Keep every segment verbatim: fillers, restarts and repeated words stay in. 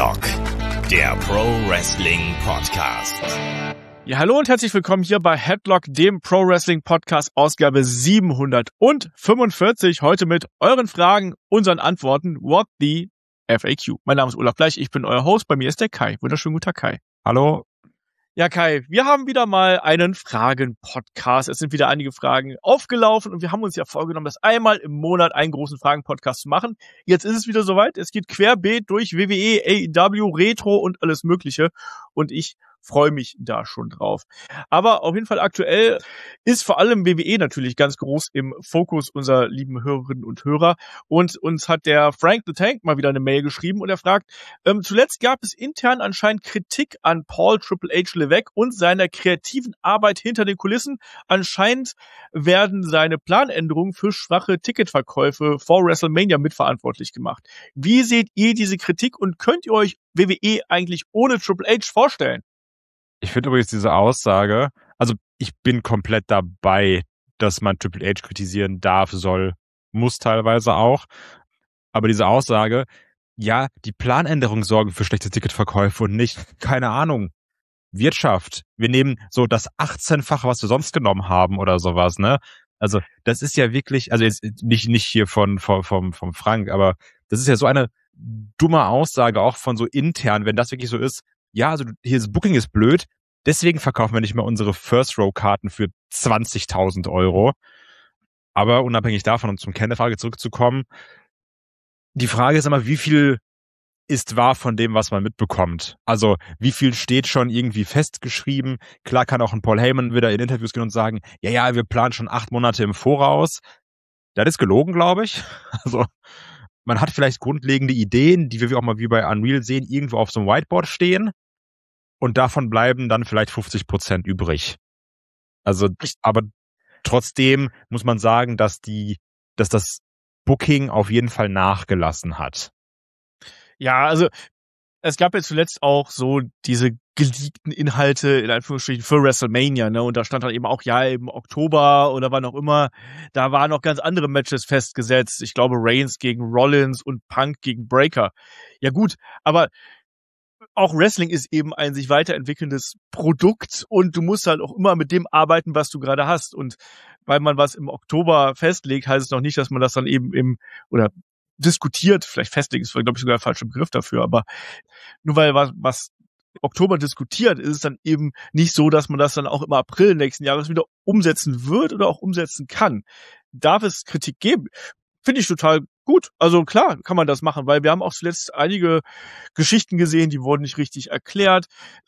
Headlock, der Pro Wrestling Podcast. Ja, hallo und herzlich willkommen hier bei Headlock, dem Pro Wrestling Podcast, Ausgabe siebenhundertfünfundvierzig. Heute mit euren Fragen, unseren Antworten. What the F A Q? Mein Name ist Olaf Bleich, ich bin euer Host. Bei mir ist der Kai. Wunderschönen guten Tag, Kai. Hallo. Ja, Kai, wir haben wieder mal einen Fragen-Podcast. Es sind wieder einige Fragen aufgelaufen und wir haben uns ja vorgenommen, das einmal im Monat einen großen Fragen-Podcast zu machen. Jetzt ist es wieder soweit. Es geht querbeet durch W W E, A E W, Retro und alles Mögliche. Und ich freue mich da schon drauf. Aber auf jeden Fall aktuell ist vor allem W W E natürlich ganz groß im Fokus unserer lieben Hörerinnen und Hörer. Und uns hat der Frank the Tank mal wieder eine Mail geschrieben und er fragt, ähm, zuletzt gab es intern anscheinend Kritik an Paul Triple H Levesque und seiner kreativen Arbeit hinter den Kulissen. Anscheinend werden seine Planänderungen für schwache Ticketverkäufe vor WrestleMania mitverantwortlich gemacht. Wie seht ihr diese Kritik und könnt ihr euch W W E eigentlich ohne Triple H vorstellen? Ich finde übrigens diese Aussage, also ich bin komplett dabei, dass man Triple H kritisieren darf, soll, muss teilweise auch. Aber diese Aussage, ja, die Planänderungen sorgen für schlechte Ticketverkäufe und nicht, keine Ahnung, Wirtschaft. Wir nehmen so das achtzehnfache, was wir sonst genommen haben oder sowas, ne? Also das ist ja wirklich, also jetzt nicht nicht hier von vom vom vom Frank, aber das ist ja so eine dumme Aussage auch von so intern, wenn das wirklich so ist. Ja, also hier das Booking ist blöd, deswegen verkaufen wir nicht mehr unsere First-Row-Karten für zwanzigtausend Euro. Aber unabhängig davon, um zum Kern der Frage zurückzukommen, die Frage ist immer, wie viel ist wahr von dem, was man mitbekommt? Also wie viel steht schon irgendwie festgeschrieben? Klar kann auch ein Paul Heyman wieder in Interviews gehen und sagen, ja, ja, wir planen schon acht Monate im Voraus. Das ist gelogen, glaube ich. Also man hat vielleicht grundlegende Ideen, die wir auch mal wie bei Unreal sehen, irgendwo auf so einem Whiteboard stehen. Und davon bleiben dann vielleicht fünfzig Prozent übrig. Also, aber trotzdem muss man sagen, dass die, dass das Booking auf jeden Fall nachgelassen hat. Ja, also es gab ja zuletzt auch so diese geleakten Inhalte in Anführungsstrichen für WrestleMania, ne? Und da stand halt eben auch, ja, im Oktober oder wann auch immer, da waren noch ganz andere Matches festgesetzt. Ich glaube, Reigns gegen Rollins und Punk gegen Breaker. Ja gut, aber auch Wrestling ist eben ein sich weiterentwickelndes Produkt und du musst halt auch immer mit dem arbeiten, was du gerade hast. Und weil man was im Oktober festlegt, heißt es noch nicht, dass man das dann eben im, oder diskutiert, vielleicht festlegen ist, glaube ich, sogar der falsche Begriff dafür, aber nur weil was, was Oktober diskutiert, ist es dann eben nicht so, dass man das dann auch im April nächsten Jahres wieder umsetzen wird oder auch umsetzen kann. Darf es Kritik geben? Finde ich total gut. Also klar kann man das machen, weil wir haben auch zuletzt einige Geschichten gesehen, die wurden nicht richtig erklärt.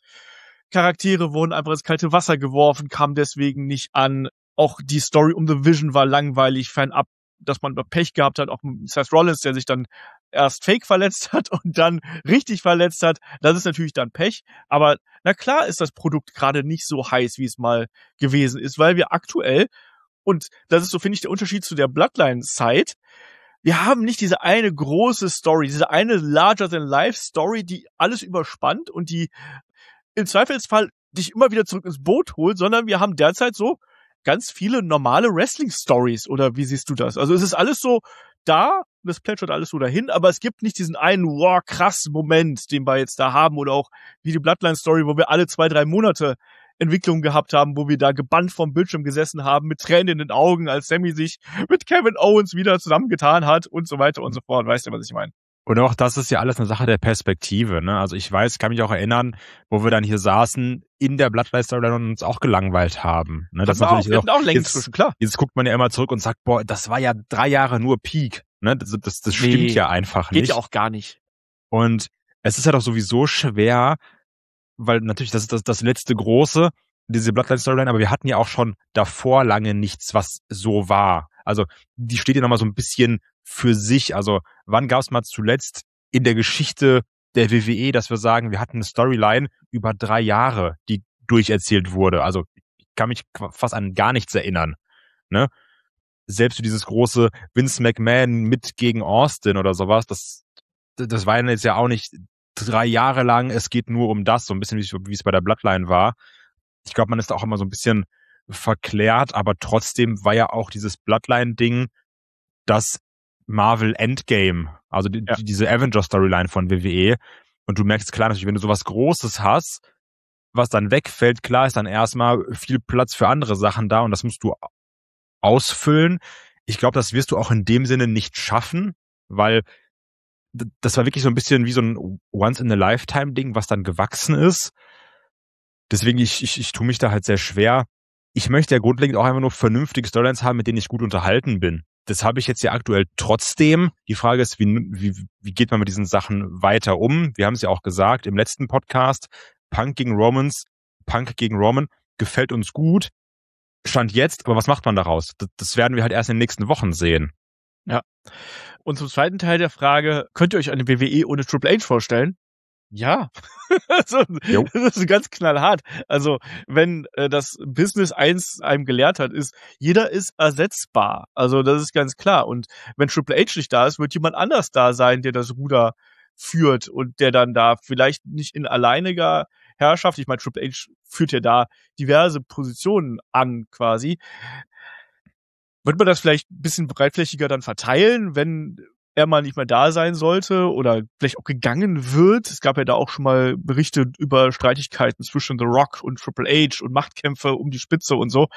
Charaktere wurden einfach ins kalte Wasser geworfen, kamen deswegen nicht an. Auch die Story um The Vision war langweilig, fernab, dass man Pech gehabt hat, auch mit Seth Rollins, der sich dann erst fake verletzt hat und dann richtig verletzt hat. Das ist natürlich dann Pech. Aber na klar ist das Produkt gerade nicht so heiß, wie es mal gewesen ist, weil wir aktuell, und das ist so, finde ich, der Unterschied zu der Bloodline-Side, wir haben nicht diese eine große Story, diese eine Larger-than-Life-Story, die alles überspannt und die im Zweifelsfall dich immer wieder zurück ins Boot holt, sondern wir haben derzeit so ganz viele normale Wrestling-Stories. Oder wie siehst du das? Also es ist alles so da, das plätschert alles so dahin, aber es gibt nicht diesen einen, wow, krass Moment, den wir jetzt da haben, oder auch wie die Bloodline-Story, wo wir alle zwei, drei Monate Entwicklung gehabt haben, wo wir da gebannt vom Bildschirm gesessen haben, mit Tränen in den Augen, als Sammy sich mit Kevin Owens wieder zusammengetan hat und so weiter und so fort. Weißt du, was ich meine? Und auch das ist ja alles eine Sache der Perspektive, ne? Also ich weiß, kann mich auch erinnern, wo wir dann hier saßen in der Bloodline-Storyline und uns auch gelangweilt haben. Ne? Das, Das ist natürlich auch, auch, auch längst jetzt, zwischen, klar. Jetzt guckt man ja immer zurück und sagt, boah, das war ja drei Jahre nur Peak. Ne? Das, das, das stimmt nee, ja einfach nicht. Geht ja auch gar nicht. Und es ist ja doch sowieso schwer, weil natürlich das ist das, das letzte große, diese Bloodline-Storyline, aber wir hatten ja auch schon davor lange nichts, was so war. Also die steht ja nochmal so ein bisschen für sich. Also wann gab es mal zuletzt in der Geschichte der W W E, dass wir sagen, wir hatten eine Storyline über drei Jahre, die durcherzählt wurde. Also ich kann mich fast an gar nichts erinnern. Ne? Selbst für dieses große Vince McMahon mit gegen Austin oder sowas, das, das war jetzt ja auch nicht drei Jahre lang, es geht nur um das, so ein bisschen wie es bei der Bloodline war. Ich glaube, man ist da auch immer so ein bisschen verklärt, aber trotzdem war ja auch dieses Bloodline-Ding das Marvel Endgame, also die, ja. diese Avenger-Storyline von W W E. Und du merkst klar natürlich, wenn du sowas Großes hast, was dann wegfällt, klar ist dann erstmal viel Platz für andere Sachen da und das musst du ausfüllen. Ich glaube, das wirst du auch in dem Sinne nicht schaffen, weil das war wirklich so ein bisschen wie so ein Once-in-a-Lifetime-Ding, was dann gewachsen ist. Deswegen, ich, ich, ich tue mich da halt sehr schwer. Ich möchte ja grundlegend auch einfach nur vernünftige Storylines haben, mit denen ich gut unterhalten bin. Das habe ich jetzt ja aktuell trotzdem. Die Frage ist, wie, wie, wie geht man mit diesen Sachen weiter um? Wir haben es ja auch gesagt im letzten Podcast, Punk gegen Romans, Punk gegen Roman gefällt uns gut. Stand jetzt, aber was macht man daraus? Das, das werden wir halt erst in den nächsten Wochen sehen. Ja. Und zum zweiten Teil der Frage, könnt ihr euch eine W W E ohne Triple H vorstellen? Ja. Also, das ist ganz knallhart. Also, wenn äh, das Business eins einem gelehrt hat, ist, jeder ist ersetzbar. Also, das ist ganz klar. Und wenn Triple H nicht da ist, wird jemand anders da sein, der das Ruder führt und der dann da vielleicht nicht in alleiniger Herrschaft, ich meine, Triple H führt ja da diverse Positionen an quasi. Wird man das vielleicht ein bisschen breitflächiger dann verteilen, wenn er mal nicht mehr da sein sollte oder vielleicht auch gegangen wird? Es gab ja da auch schon mal Berichte über Streitigkeiten zwischen The Rock und Triple H und Machtkämpfe um die Spitze und so.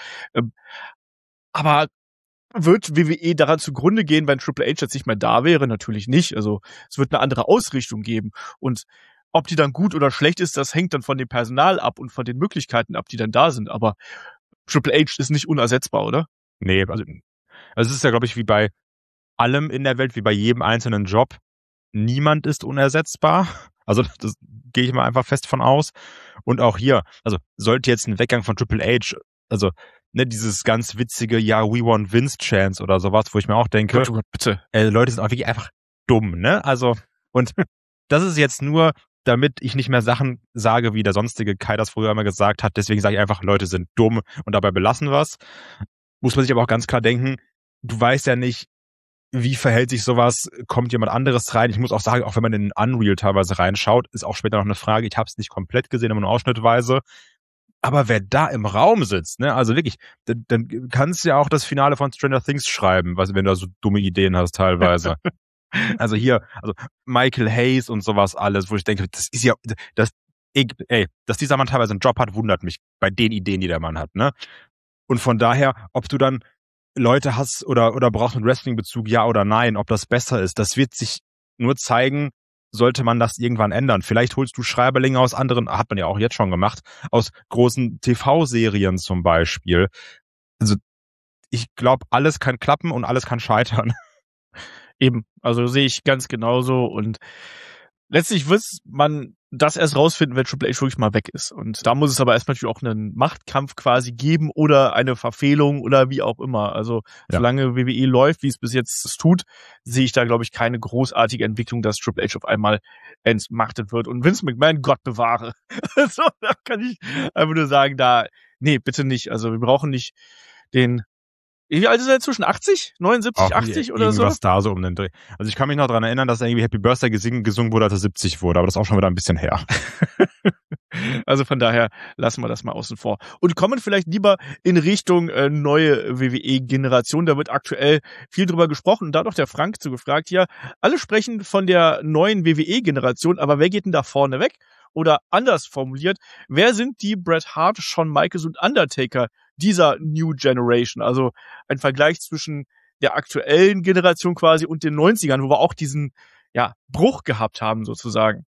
Aber wird W W E daran zugrunde gehen, wenn Triple H jetzt nicht mehr da wäre? Natürlich nicht. Also es wird eine andere Ausrichtung geben. Und ob die dann gut oder schlecht ist, das hängt dann von dem Personal ab und von den Möglichkeiten ab, die dann da sind. Aber Triple H ist nicht unersetzbar, oder? Nee, also, also es ist ja, glaube ich, wie bei allem in der Welt, wie bei jedem einzelnen Job. Niemand ist unersetzbar. Also das gehe ich mal einfach fest von aus. Und auch hier, also sollte jetzt ein Weggang von Triple H, also ne, dieses ganz witzige, ja, we want Vince Chance oder sowas, wo ich mir auch denke, Gott, oh Gott, bitte. Äh, Leute sind auch wirklich einfach dumm, ne? Also, und das ist jetzt nur, damit ich nicht mehr Sachen sage, wie der sonstige Kai das früher immer gesagt hat. Deswegen sage ich einfach, Leute sind dumm und dabei belassen wir's. Muss man sich aber auch ganz klar denken, du weißt ja nicht, wie verhält sich sowas, kommt jemand anderes rein. Ich muss auch sagen, auch wenn man in Unreal teilweise reinschaut, ist auch später noch eine Frage, ich habe es nicht komplett gesehen, aber nur ausschnittweise. Aber wer da im Raum sitzt, ne, also wirklich, dann, dann kannst du ja auch das Finale von Stranger Things schreiben, was, wenn du da so dumme Ideen hast teilweise. Also hier, also Michael Hayes und sowas alles, wo ich denke, das ist ja, das, ey, dass dieser Mann teilweise einen Job hat, wundert mich bei den Ideen, die der Mann hat, ne? Und von daher, ob du dann Leute hast oder, oder brauchst mit Wrestling-Bezug, ja oder nein, ob das besser ist, das wird sich nur zeigen, sollte man das irgendwann ändern. Vielleicht holst du Schreiberlinge aus anderen, hat man ja auch jetzt schon gemacht, aus großen T V-Serien zum Beispiel. Also ich glaube, alles kann klappen und alles kann scheitern. Eben, also sehe ich ganz genauso und letztlich wird man das erst rausfinden, wenn Triple H wirklich mal weg ist. Und da muss es aber erstmal natürlich auch einen Machtkampf quasi geben oder eine Verfehlung oder wie auch immer. Also ja. Solange W W E läuft, wie es bis jetzt es tut, sehe ich da, glaube ich, keine großartige Entwicklung, dass Triple H auf einmal entmachtet wird. Und Vince McMahon, Gott bewahre. Also da kann ich einfach nur sagen, da, nee, bitte nicht. Also wir brauchen nicht den... Wie alt ist er zwischen achtzig, neunundsiebzig, achtzig oder so? Irgendwas da so um den Dreh. Also ich kann mich noch daran erinnern, dass irgendwie Happy Birthday gesungen, gesungen wurde, als er siebzig wurde, aber das ist auch schon wieder ein bisschen her. Also von daher lassen wir das mal außen vor. Und kommen vielleicht lieber in Richtung äh, neue W W E-Generation. Da wird aktuell viel drüber gesprochen. Und da hat auch der Frank zu gefragt, ja, alle sprechen von der neuen W W E-Generation, aber wer geht denn da vorne weg? Oder anders formuliert, wer sind die Bret Hart, Shawn Michaels und Undertaker dieser New Generation? Also ein Vergleich zwischen der aktuellen Generation quasi und den neunzigern, wo wir auch diesen ja Bruch gehabt haben sozusagen.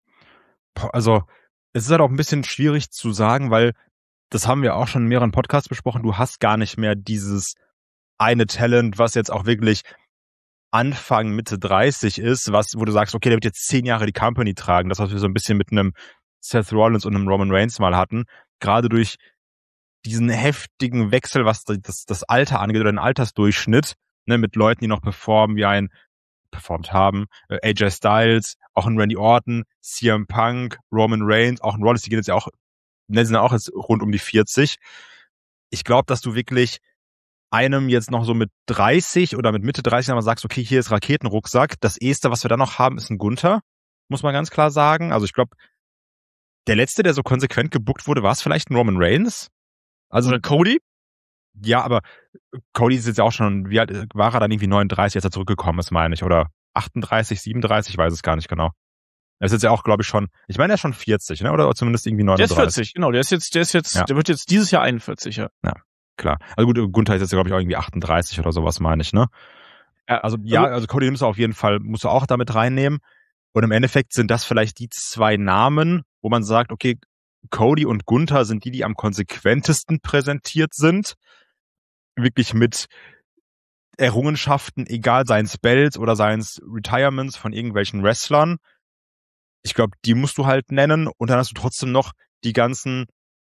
Also es ist halt auch ein bisschen schwierig zu sagen, weil das haben wir auch schon in mehreren Podcasts besprochen. Du hast gar nicht mehr dieses eine Talent, was jetzt auch wirklich Anfang, Mitte dreißig ist, was, wo du sagst, okay, der wird jetzt zehn Jahre die Company tragen. Das, was wir so ein bisschen mit einem Seth Rollins und einem Roman Reigns mal hatten. Gerade durch diesen heftigen Wechsel, was das, das Alter angeht oder den Altersdurchschnitt, ne, mit Leuten, die noch performen, wie ein performt haben, äh, A J Styles, auch ein Randy Orton, C M Punk, Roman Reigns, auch ein Rollins, die gehen jetzt ja auch, ne, sind ja auch jetzt rund um die vierzig. Ich glaube, dass du wirklich einem jetzt noch so mit dreißig oder mit Mitte dreißig aber sagst, okay, hier ist Raketenrucksack. Das Erste, was wir dann noch haben, ist ein Gunther, muss man ganz klar sagen. Also ich glaube, der Letzte, der so konsequent gebuckt wurde, war es vielleicht ein Roman Reigns. Also oder Cody? Ja, aber Cody ist jetzt ja auch schon, wie alt war er dann irgendwie neununddreißig, als er zurückgekommen ist, meine ich, oder achtunddreißig, siebenunddreißig, ich weiß es gar nicht genau. Er ist jetzt ja auch, glaube ich, schon, ich meine, er ist schon vierzig, ne? Oder zumindest irgendwie neununddreißig. Der ist vierzig, genau. Der ist jetzt, der ist jetzt, ja. der wird jetzt dieses Jahr einundvierzig, ja. Ja, klar. Also gut, Gunther ist jetzt, glaube ich, auch irgendwie achtunddreißig oder sowas, meine ich, ne? Ja, also ja, also Cody nimmst du auf jeden Fall, musst du auch damit reinnehmen. Und im Endeffekt sind das vielleicht die zwei Namen, wo man sagt, okay, Cody und Gunther sind die, die am konsequentesten präsentiert sind. Wirklich mit Errungenschaften, egal seien es Belts oder seien es Retirements von irgendwelchen Wrestlern. Ich glaube, die musst du halt nennen und dann hast du trotzdem noch die ganzen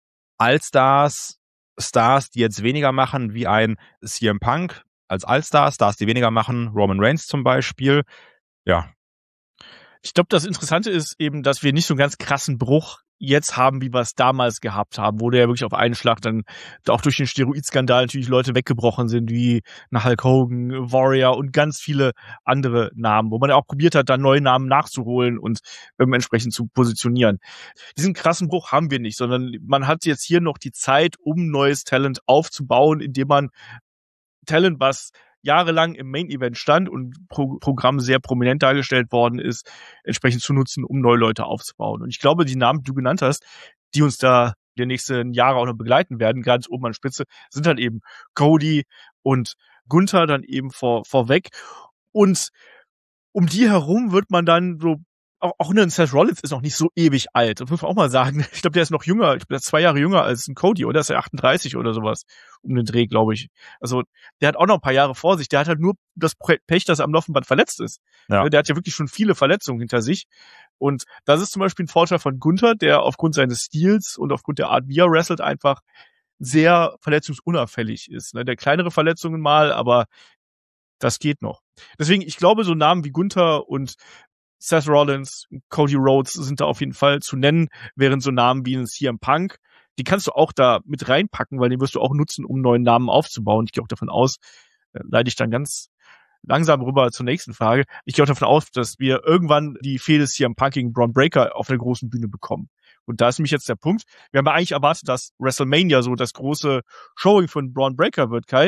Allstars, Stars, die jetzt weniger machen, wie ein C M Punk als Allstar, Stars, die weniger machen, Roman Reigns zum Beispiel. Ja. Ich glaube, das Interessante ist eben, dass wir nicht so einen ganz krassen Bruch jetzt haben, wie wir es damals gehabt haben, wo der ja wirklich auf einen Schlag dann auch durch den Steroidskandal natürlich Leute weggebrochen sind, wie nach Hulk Hogan, Warrior und ganz viele andere Namen, wo man ja auch probiert hat, da neue Namen nachzuholen und ähm, entsprechend zu positionieren. Diesen krassen Bruch haben wir nicht, sondern man hat jetzt hier noch die Zeit, um neues Talent aufzubauen, indem man Talent, was jahrelang im Main-Event stand und Pro- Programm sehr prominent dargestellt worden ist, entsprechend zu nutzen, um neue Leute aufzubauen. Und ich glaube, die Namen, die du genannt hast, die uns da die nächsten Jahre auch noch begleiten werden, ganz oben an Spitze, sind halt eben Cody und Gunther dann eben vor, vorweg. Und um die herum wird man dann so, auch, auch ein Seth Rollins ist noch nicht so ewig alt. Das muss man auch mal sagen. Ich glaube, der ist noch jünger, ich bin zwei Jahre jünger als ein Cody, oder ist er achtunddreißig oder sowas um den Dreh, glaube ich. Also der hat auch noch ein paar Jahre vor sich. Der hat halt nur das Pech, dass er am Laufband verletzt ist. Ja. Der hat ja wirklich schon viele Verletzungen hinter sich. Und das ist zum Beispiel ein Vorteil von Gunther, der aufgrund seines Stils und aufgrund der Art, wie er wrestelt, einfach sehr verletzungsunauffällig ist. Der kleinere Verletzungen mal, aber das geht noch. Deswegen, ich glaube, so Namen wie Gunther und Seth Rollins, Cody Rhodes sind da auf jeden Fall zu nennen, während so Namen wie ein C M Punk, die kannst du auch da mit reinpacken, weil den wirst du auch nutzen, um neuen Namen aufzubauen. Ich gehe auch davon aus, äh, leite ich dann ganz langsam rüber zur nächsten Frage. Ich gehe auch davon aus, dass wir irgendwann die Fehde C M Punk gegen Braun Breaker auf der großen Bühne bekommen. Und da ist nämlich jetzt der Punkt. Wir haben ja eigentlich erwartet, dass WrestleMania so das große Showing von Braun Breaker wird, Kai.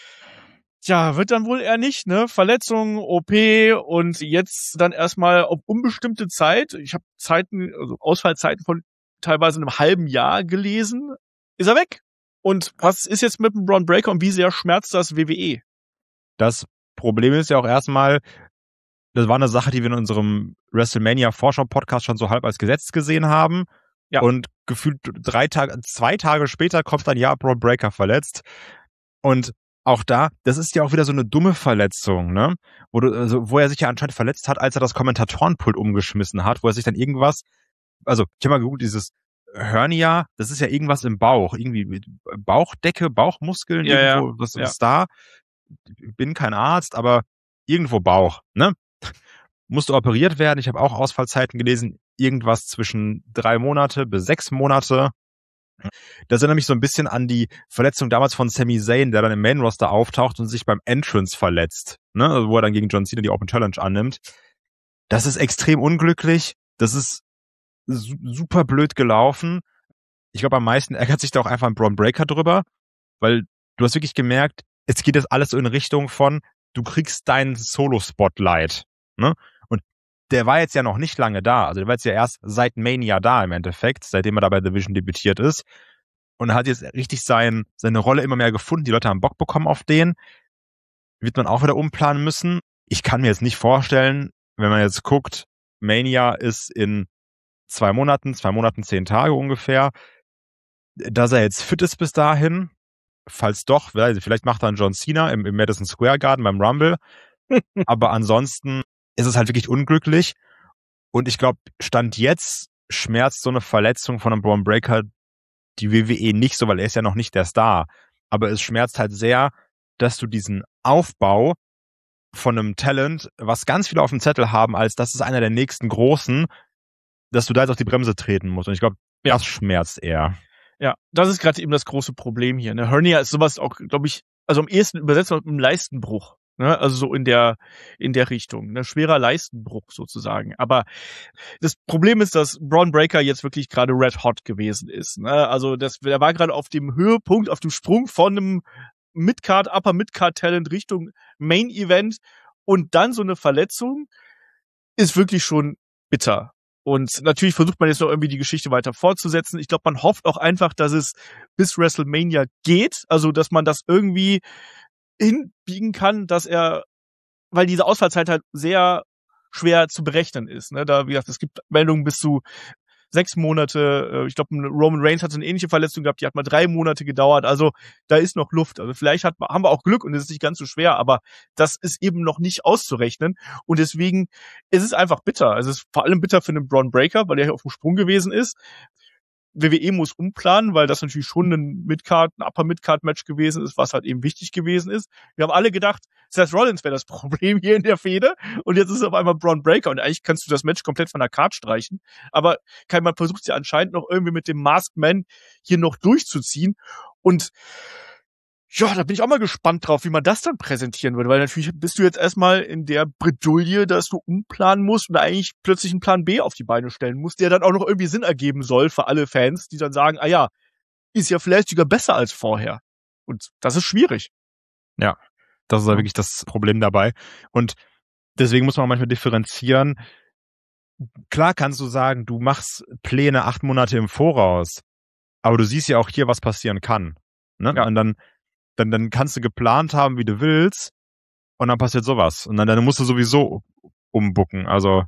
Tja, wird dann wohl eher nicht, ne? Verletzungen, O P und jetzt dann erstmal auf unbestimmte Zeit. Ich habe Zeiten, also Ausfallzeiten von teilweise einem halben Jahr gelesen. Ist er weg? Und was ist jetzt mit dem Braun Breaker und wie sehr schmerzt das W W E? Das Problem ist ja auch erstmal, das war eine Sache, die wir in unserem WrestleMania-Vorschau-Podcast schon so halb als Gesetz gesehen haben. Ja. Und gefühlt drei Tage, zwei Tage später kommt dann ja Braun Breaker verletzt. Und auch da, das ist ja auch wieder so eine dumme Verletzung, ne? Wo, du, also, wo er sich ja anscheinend verletzt hat, als er das Kommentatorenpult umgeschmissen hat, wo er sich dann irgendwas, also ich habe mal geguckt, dieses Hernia, das ist ja irgendwas im Bauch, irgendwie Bauchdecke, Bauchmuskeln, ja, irgendwo, ja. das ja. ist da. Ich bin kein Arzt, aber irgendwo Bauch, ne? Musste operiert werden. Ich habe auch Ausfallzeiten gelesen, irgendwas zwischen drei Monate bis sechs Monate. Das erinnert mich so ein bisschen an die Verletzung damals von Sami Zayn, der dann im Main-Roster auftaucht und sich beim Entrance verletzt, ne? Also wo er dann gegen John Cena die Open Challenge annimmt. Das ist extrem unglücklich. Das ist su- super blöd gelaufen. Ich glaube, am meisten ärgert sich da auch einfach ein Braun Breaker drüber, weil du hast wirklich gemerkt, es geht jetzt alles so in Richtung von, du kriegst deinen Solo-Spotlight, ne? Und der war jetzt ja noch nicht lange da. Also der war jetzt ja erst seit Mania da im Endeffekt, seitdem er da bei Division debütiert ist. Und hat jetzt richtig sein, seine Rolle immer mehr gefunden. Die Leute haben Bock bekommen auf den. Wird man auch wieder umplanen müssen. Ich kann mir jetzt nicht vorstellen, wenn man jetzt guckt, Mania ist in zwei Monaten, zwei Monaten, zehn Tage ungefähr, dass er jetzt fit ist bis dahin. Falls doch, vielleicht macht er einen John Cena im, im Madison Square Garden beim Rumble. Aber ansonsten ist es halt wirklich unglücklich. Und ich glaube, Stand jetzt schmerzt so eine Verletzung von einem Braun Breaker die W W E nicht so, weil er ist ja noch nicht der Star. Aber es schmerzt halt sehr, dass du diesen Aufbau von einem Talent, was ganz viele auf dem Zettel haben, als das ist einer der nächsten Großen, dass du da jetzt auf die Bremse treten musst. Und ich glaube, ja. das schmerzt eher. Ja, das ist gerade eben das große Problem hier. Ne? Hernia ist sowas auch, glaube ich, also am ehesten übersetzt mit einem Leistenbruch. Ne? Also so in der in der Richtung. Ne? Schwerer Leistenbruch sozusagen. Aber das Problem ist, dass Braun Breaker jetzt wirklich gerade red hot gewesen ist. Ne? Also das, der war gerade auf dem Höhepunkt, auf dem Sprung von einem Midcard, Upper Midcard Talent Richtung Main Event und dann so eine Verletzung ist wirklich schon bitter. Und natürlich versucht man jetzt noch irgendwie die Geschichte weiter fortzusetzen. Ich glaube, man hofft auch einfach, dass es bis WrestleMania geht. Also, dass man das irgendwie hinbiegen kann, dass er, weil diese Ausfallzeit halt sehr schwer zu berechnen ist. Ne? Da, wie gesagt, es gibt Meldungen bis zu sechs Monate. Ich glaube, Roman Reigns hatte eine ähnliche Verletzung gehabt, die hat mal drei Monate gedauert. Also da ist noch Luft. Also vielleicht hat, haben wir auch Glück und es ist nicht ganz so schwer, aber das ist eben noch nicht auszurechnen. Und deswegen ist es einfach bitter. Also es ist vor allem bitter für den Braun Breaker, weil der hier auf dem Sprung gewesen ist. W W E muss umplanen, weil das natürlich schon ein Midcard, ein Upper-Midcard-Match gewesen ist, was halt eben wichtig gewesen ist. Wir haben alle gedacht, Seth Rollins wäre das Problem hier in der Fehde und jetzt ist es auf einmal Braun Breaker und eigentlich kannst du das Match komplett von der Card streichen. Aber Kai, man versucht es ja anscheinend noch irgendwie mit dem Masked Man hier noch durchzuziehen und ja, da bin ich auch mal gespannt drauf, wie man das dann präsentieren würde, weil natürlich bist du jetzt erstmal in der Bredouille, dass du umplanen musst und eigentlich plötzlich einen Plan B auf die Beine stellen musst, der dann auch noch irgendwie Sinn ergeben soll für alle Fans, die dann sagen, ah ja, ist ja vielleicht sogar besser als vorher. Und das ist schwierig. Ja, das ist ja wirklich das Problem dabei. Und deswegen muss man manchmal differenzieren. Klar kannst du sagen, du machst Pläne acht Monate im Voraus, aber du siehst ja auch hier, was passieren kann. Ne? Ja. Und dann Dann, dann kannst du geplant haben, wie du willst, und dann passiert sowas. Und dann, dann musst du sowieso umbucken. Also,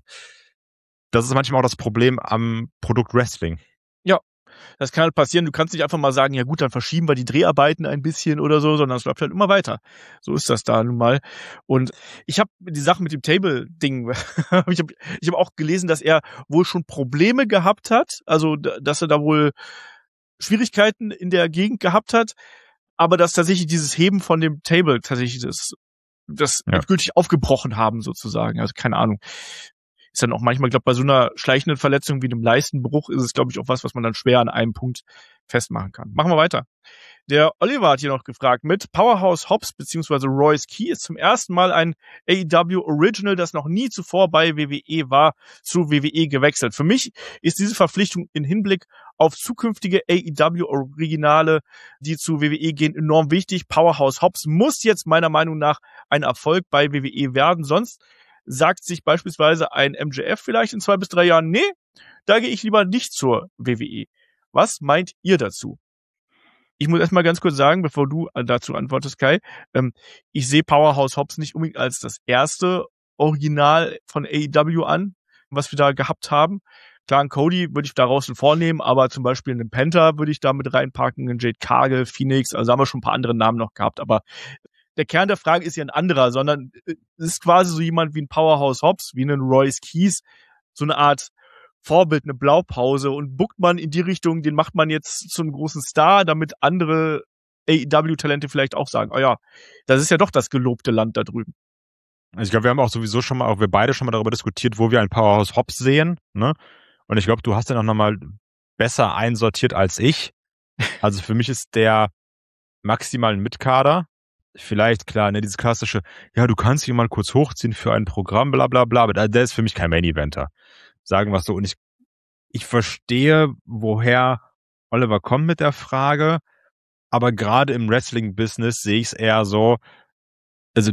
das ist manchmal auch das Problem am Produkt Wrestling. Ja, das kann halt passieren. Du kannst nicht einfach mal sagen, ja gut, dann verschieben wir die Dreharbeiten ein bisschen oder so, sondern es läuft halt immer weiter. So ist das da nun mal. Und ich habe die Sache mit dem Table-Ding, ich habe ich hab auch gelesen, dass er wohl schon Probleme gehabt hat, also dass er da wohl Schwierigkeiten in der Gegend gehabt hat, aber dass tatsächlich dieses Heben von dem Table tatsächlich das, das Ja. endgültig aufgebrochen haben sozusagen. Also keine Ahnung. Ist dann auch manchmal, ich glaube, bei so einer schleichenden Verletzung wie einem Leistenbruch ist es, glaube ich, auch was, was man dann schwer an einem Punkt festmachen kann. Machen wir weiter. Der Oliver hat hier noch gefragt, mit Powerhouse Hobbs bzw. Royce Key ist zum ersten Mal ein A E W Original, das noch nie zuvor bei W W E war, zu W W E gewechselt. Für mich ist diese Verpflichtung in Hinblick auf zukünftige A E W Originale, die zu W W E gehen, enorm wichtig. Powerhouse Hobbs muss jetzt meiner Meinung nach ein Erfolg bei W W E werden, sonst sagt sich beispielsweise ein M J F vielleicht in zwei bis drei Jahren, nee, da gehe ich lieber nicht zur W W E. Was meint ihr dazu? Ich muss erstmal ganz kurz sagen, bevor du dazu antwortest, Kai, ähm, ich sehe Powerhouse Hobbs nicht unbedingt als das erste Original von A E W an, was wir da gehabt haben. Klar, einen Cody würde ich da draußen vornehmen, aber zum Beispiel einen Penta würde ich da mit reinpacken, einen Jade Cargill, Phoenix, also haben wir schon ein paar andere Namen noch gehabt, aber der Kern der Frage ist ja ein anderer, sondern es ist quasi so jemand wie ein Powerhouse Hobbs, wie einen Royce Keys, so eine Art Vorbild, eine Blaupause und buckt man in die Richtung, den macht man jetzt zum großen Star, damit andere A E W-Talente vielleicht auch sagen, oh ja, das ist ja doch das gelobte Land da drüben. Also ich glaube, wir haben auch sowieso schon mal, auch wir beide schon mal darüber diskutiert, wo wir ein Powerhouse Hobbs sehen, ne? Und ich glaube, du hast den auch nochmal besser einsortiert als ich. Also für mich ist der maximal ein Mitkader. Vielleicht, klar, ne, dieses klassische, ja, du kannst ihn mal kurz hochziehen für ein Programm, bla bla bla, aber der ist für mich kein Main-Eventer. Sagen wir es so. Und ich, ich verstehe, woher Oliver kommt mit der Frage, aber gerade im Wrestling-Business sehe ich es eher so, also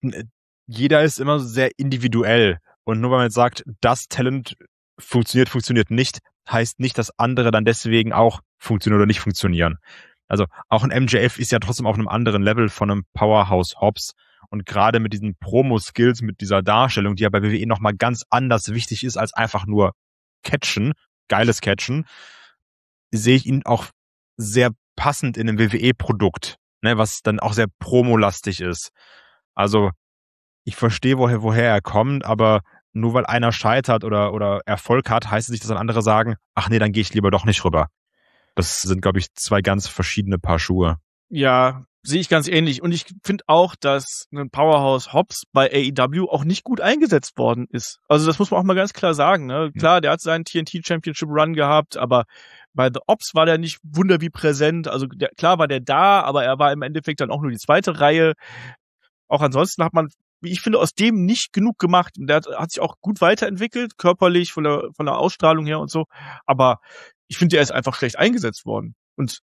jeder ist immer sehr individuell. Und nur weil man jetzt sagt, das Talent funktioniert, funktioniert nicht, heißt nicht, dass andere dann deswegen auch funktionieren oder nicht funktionieren. Also auch ein M J F ist ja trotzdem auf einem anderen Level von einem Powerhouse Hobbs. Und gerade mit diesen Promo-Skills, mit dieser Darstellung, die ja bei W W E nochmal ganz anders wichtig ist als einfach nur Catchen, geiles Catchen, sehe ich ihn auch sehr passend in einem W W E-Produkt, ne, was dann auch sehr promolastig ist. Also ich verstehe, woher, woher er kommt, aber nur weil einer scheitert oder, oder Erfolg hat, heißt es nicht, dass dann andere sagen, ach nee, dann gehe ich lieber doch nicht rüber. Das sind, glaube ich, zwei ganz verschiedene Paar Schuhe. Ja, sehe ich ganz ähnlich. Und ich finde auch, dass ein Powerhouse Hobbs bei A E W auch nicht gut eingesetzt worden ist. Also das muss man auch mal ganz klar sagen. Ne? Klar, der hat seinen T N T Championship Run gehabt, aber bei The Ops war der nicht wunder wie präsent. Also der, klar war der da, aber er war im Endeffekt dann auch nur die zweite Reihe. Auch ansonsten hat man, wie ich finde, aus dem nicht genug gemacht. Der hat, hat sich auch gut weiterentwickelt, körperlich, von der, von der Ausstrahlung her und so. Aber ich finde, der ist einfach schlecht eingesetzt worden. Und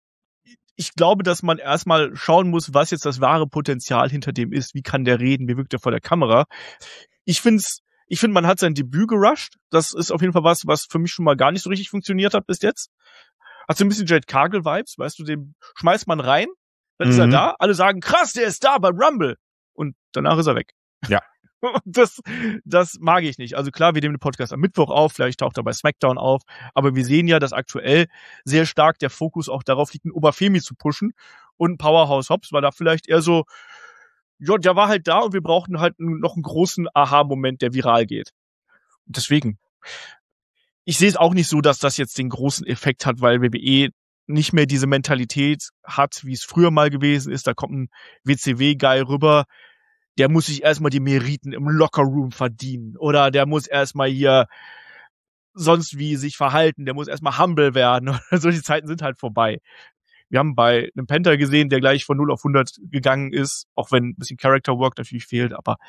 ich glaube, dass man erstmal schauen muss, was jetzt das wahre Potenzial hinter dem ist. Wie kann der reden? Wie wirkt er vor der Kamera? Ich finde es Ich finde, man hat sein Debüt gerusht. Das ist auf jeden Fall was, was für mich schon mal gar nicht so richtig funktioniert hat bis jetzt. Hat so ein bisschen Jade Cargill-Vibes, weißt du, den schmeißt man rein, dann mhm. ist er da, alle sagen, krass, der ist da beim Rumble. Und danach ist er weg. Ja. Das, das mag ich nicht. Also klar, wir nehmen den Podcast am Mittwoch auf, vielleicht taucht er bei SmackDown auf, aber wir sehen ja, dass aktuell sehr stark der Fokus auch darauf liegt, einen Oberfemi zu pushen, und Powerhouse Hobbs war da vielleicht eher so, ja, der war halt da und wir brauchten halt noch einen großen Aha-Moment, der viral geht. Deswegen, ich sehe es auch nicht so, dass das jetzt den großen Effekt hat, weil W W E nicht mehr diese Mentalität hat, wie es früher mal gewesen ist. Da kommt ein W C W-Guy rüber, der muss sich erstmal die Meriten im Lockerroom verdienen. Oder der muss erstmal hier sonst wie sich verhalten. Der muss erstmal humble werden. Solche Zeiten sind halt vorbei. Wir haben bei einem Penta gesehen, der gleich von null auf hundert gegangen ist, auch wenn ein bisschen Character Work natürlich fehlt. Aber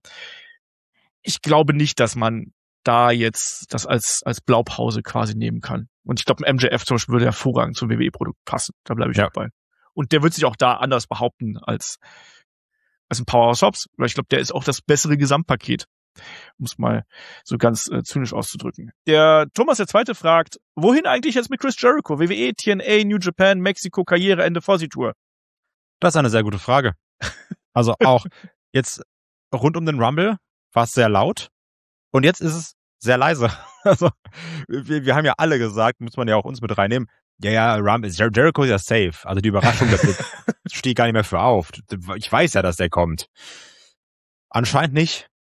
ich glaube nicht, dass man da jetzt das als als Blaupause quasi nehmen kann. Und ich glaube, ein M J F zum Beispiel würde hervorragend zum W W E-Produkt passen. Da bleibe ich ja. dabei. Und der wird sich auch da anders behaupten als als ein Powerhouse Hobbs, weil ich glaube, der ist auch das bessere Gesamtpaket, um es mal so ganz äh, zynisch auszudrücken. Der Thomas der Zweite fragt, wohin eigentlich jetzt mit Chris Jericho? W W E, T N A, New Japan, Mexiko, Karriereende, Fozzy-Tour? Das ist eine sehr gute Frage. Also auch jetzt rund um den Rumble war es sehr laut und jetzt ist es sehr leise. Also wir, wir haben ja alle gesagt, muss man ja auch uns mit reinnehmen, ja, ja, Rumble, Jer- Jericho ist ja safe. Also die Überraschung, das steht gar nicht mehr für auf. Ich weiß ja, dass der kommt. Anscheinend nicht.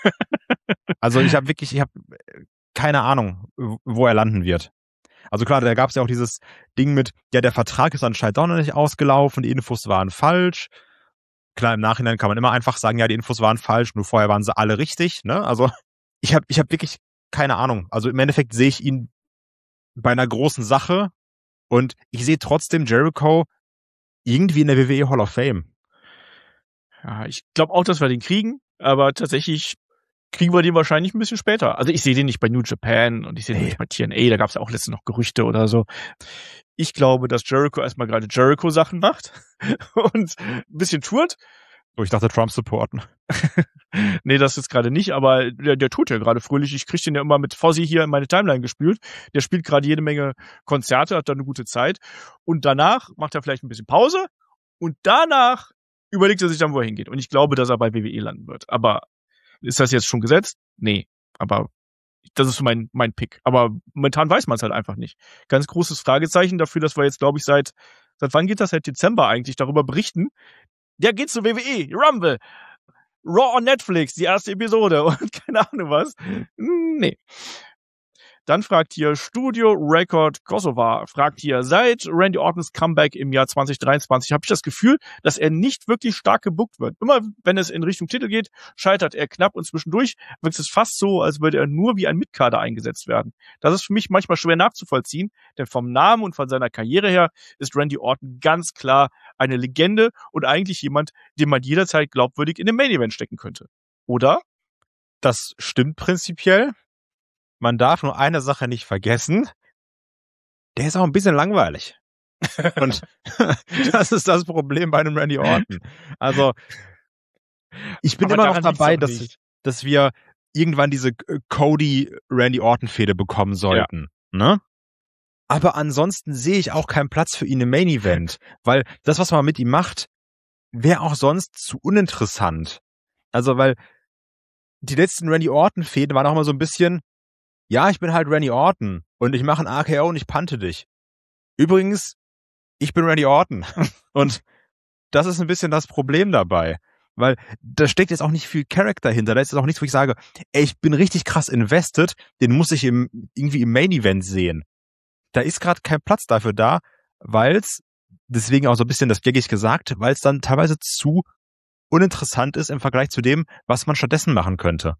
Also ich habe wirklich, ich habe keine Ahnung, wo er landen wird. Also klar, da gab es ja auch dieses Ding mit, ja, der Vertrag ist anscheinend doch noch nicht ausgelaufen, die Infos waren falsch. Klar, im Nachhinein kann man immer einfach sagen, ja, die Infos waren falsch, nur vorher waren sie alle richtig, ne? Also ich habe ich hab wirklich keine Ahnung. Also im Endeffekt sehe ich ihn bei einer großen Sache und ich sehe trotzdem Jericho irgendwie in der W W E Hall of Fame. Ja, ich glaube auch, dass wir den kriegen, aber tatsächlich kriegen wir den wahrscheinlich ein bisschen später. Also ich sehe den nicht bei New Japan und ich sehe den Nee. nicht bei T N A, da gab es ja auch letztens noch Gerüchte oder so. Ich glaube, dass Jericho erstmal gerade Jericho-Sachen macht und ein bisschen tourt. Oh, ich dachte Trump supporten. Nee, das ist gerade nicht, aber der, der tut ja gerade fröhlich. Ich kriege den ja immer mit Fozzy hier in meine Timeline gespült. Der spielt gerade jede Menge Konzerte, hat da eine gute Zeit. Und danach macht er vielleicht ein bisschen Pause und danach überlegt er sich dann, wo er hingeht. Und ich glaube, dass er bei W W E landen wird. Aber ist das jetzt schon gesetzt? Nee, aber das ist so mein, mein Pick. Aber momentan weiß man es halt einfach nicht. Ganz großes Fragezeichen dafür, dass wir jetzt, glaube ich, seit, seit wann geht das? Seit Dezember eigentlich darüber berichten. Ja, geht zu W W E, Rumble, Raw on Netflix, die erste Episode und keine Ahnung was. Nee. Dann fragt hier Studio Record Kosovar, fragt hier, seit Randy Ortons Comeback im Jahr zwanzig dreiundzwanzig habe ich das Gefühl, dass er nicht wirklich stark gebuckt wird. Immer wenn es in Richtung Titel geht, scheitert er knapp und zwischendurch wirkt es fast so, als würde er nur wie ein Mitkader eingesetzt werden. Das ist für mich manchmal schwer nachzuvollziehen, denn vom Namen und von seiner Karriere her ist Randy Orton ganz klar eine Legende und eigentlich jemand, den man jederzeit glaubwürdig in den Main Event stecken könnte. Oder? Das stimmt prinzipiell. Man darf nur eine Sache nicht vergessen. Der ist auch ein bisschen langweilig. Und das ist das Problem bei einem Randy Orton. Also, ich bin Aber immer noch daran liegt's dabei, auch dass, nicht. dass wir irgendwann diese Cody-Randy Orton-Fehde bekommen sollten. Ja. Ne? Aber ansonsten sehe ich auch keinen Platz für ihn im Main Event. Weil das, was man mit ihm macht, wäre auch sonst zu uninteressant. Also, weil die letzten Randy Orton-Fäden waren auch immer so ein bisschen, ja, ich bin halt Randy Orton und ich mache ein R K O und ich pante dich. Übrigens, ich bin Randy Orton. Und das ist ein bisschen das Problem dabei. Weil da steckt jetzt auch nicht viel Charakter hinter. Da ist jetzt auch nichts, wo ich sage, ey, ich bin richtig krass invested, den muss ich im, irgendwie im Main Event sehen. Da ist gerade kein Platz dafür da, weil es, deswegen auch so ein bisschen das Gaggig gesagt, weil es dann teilweise zu uninteressant ist im Vergleich zu dem, was man stattdessen machen könnte.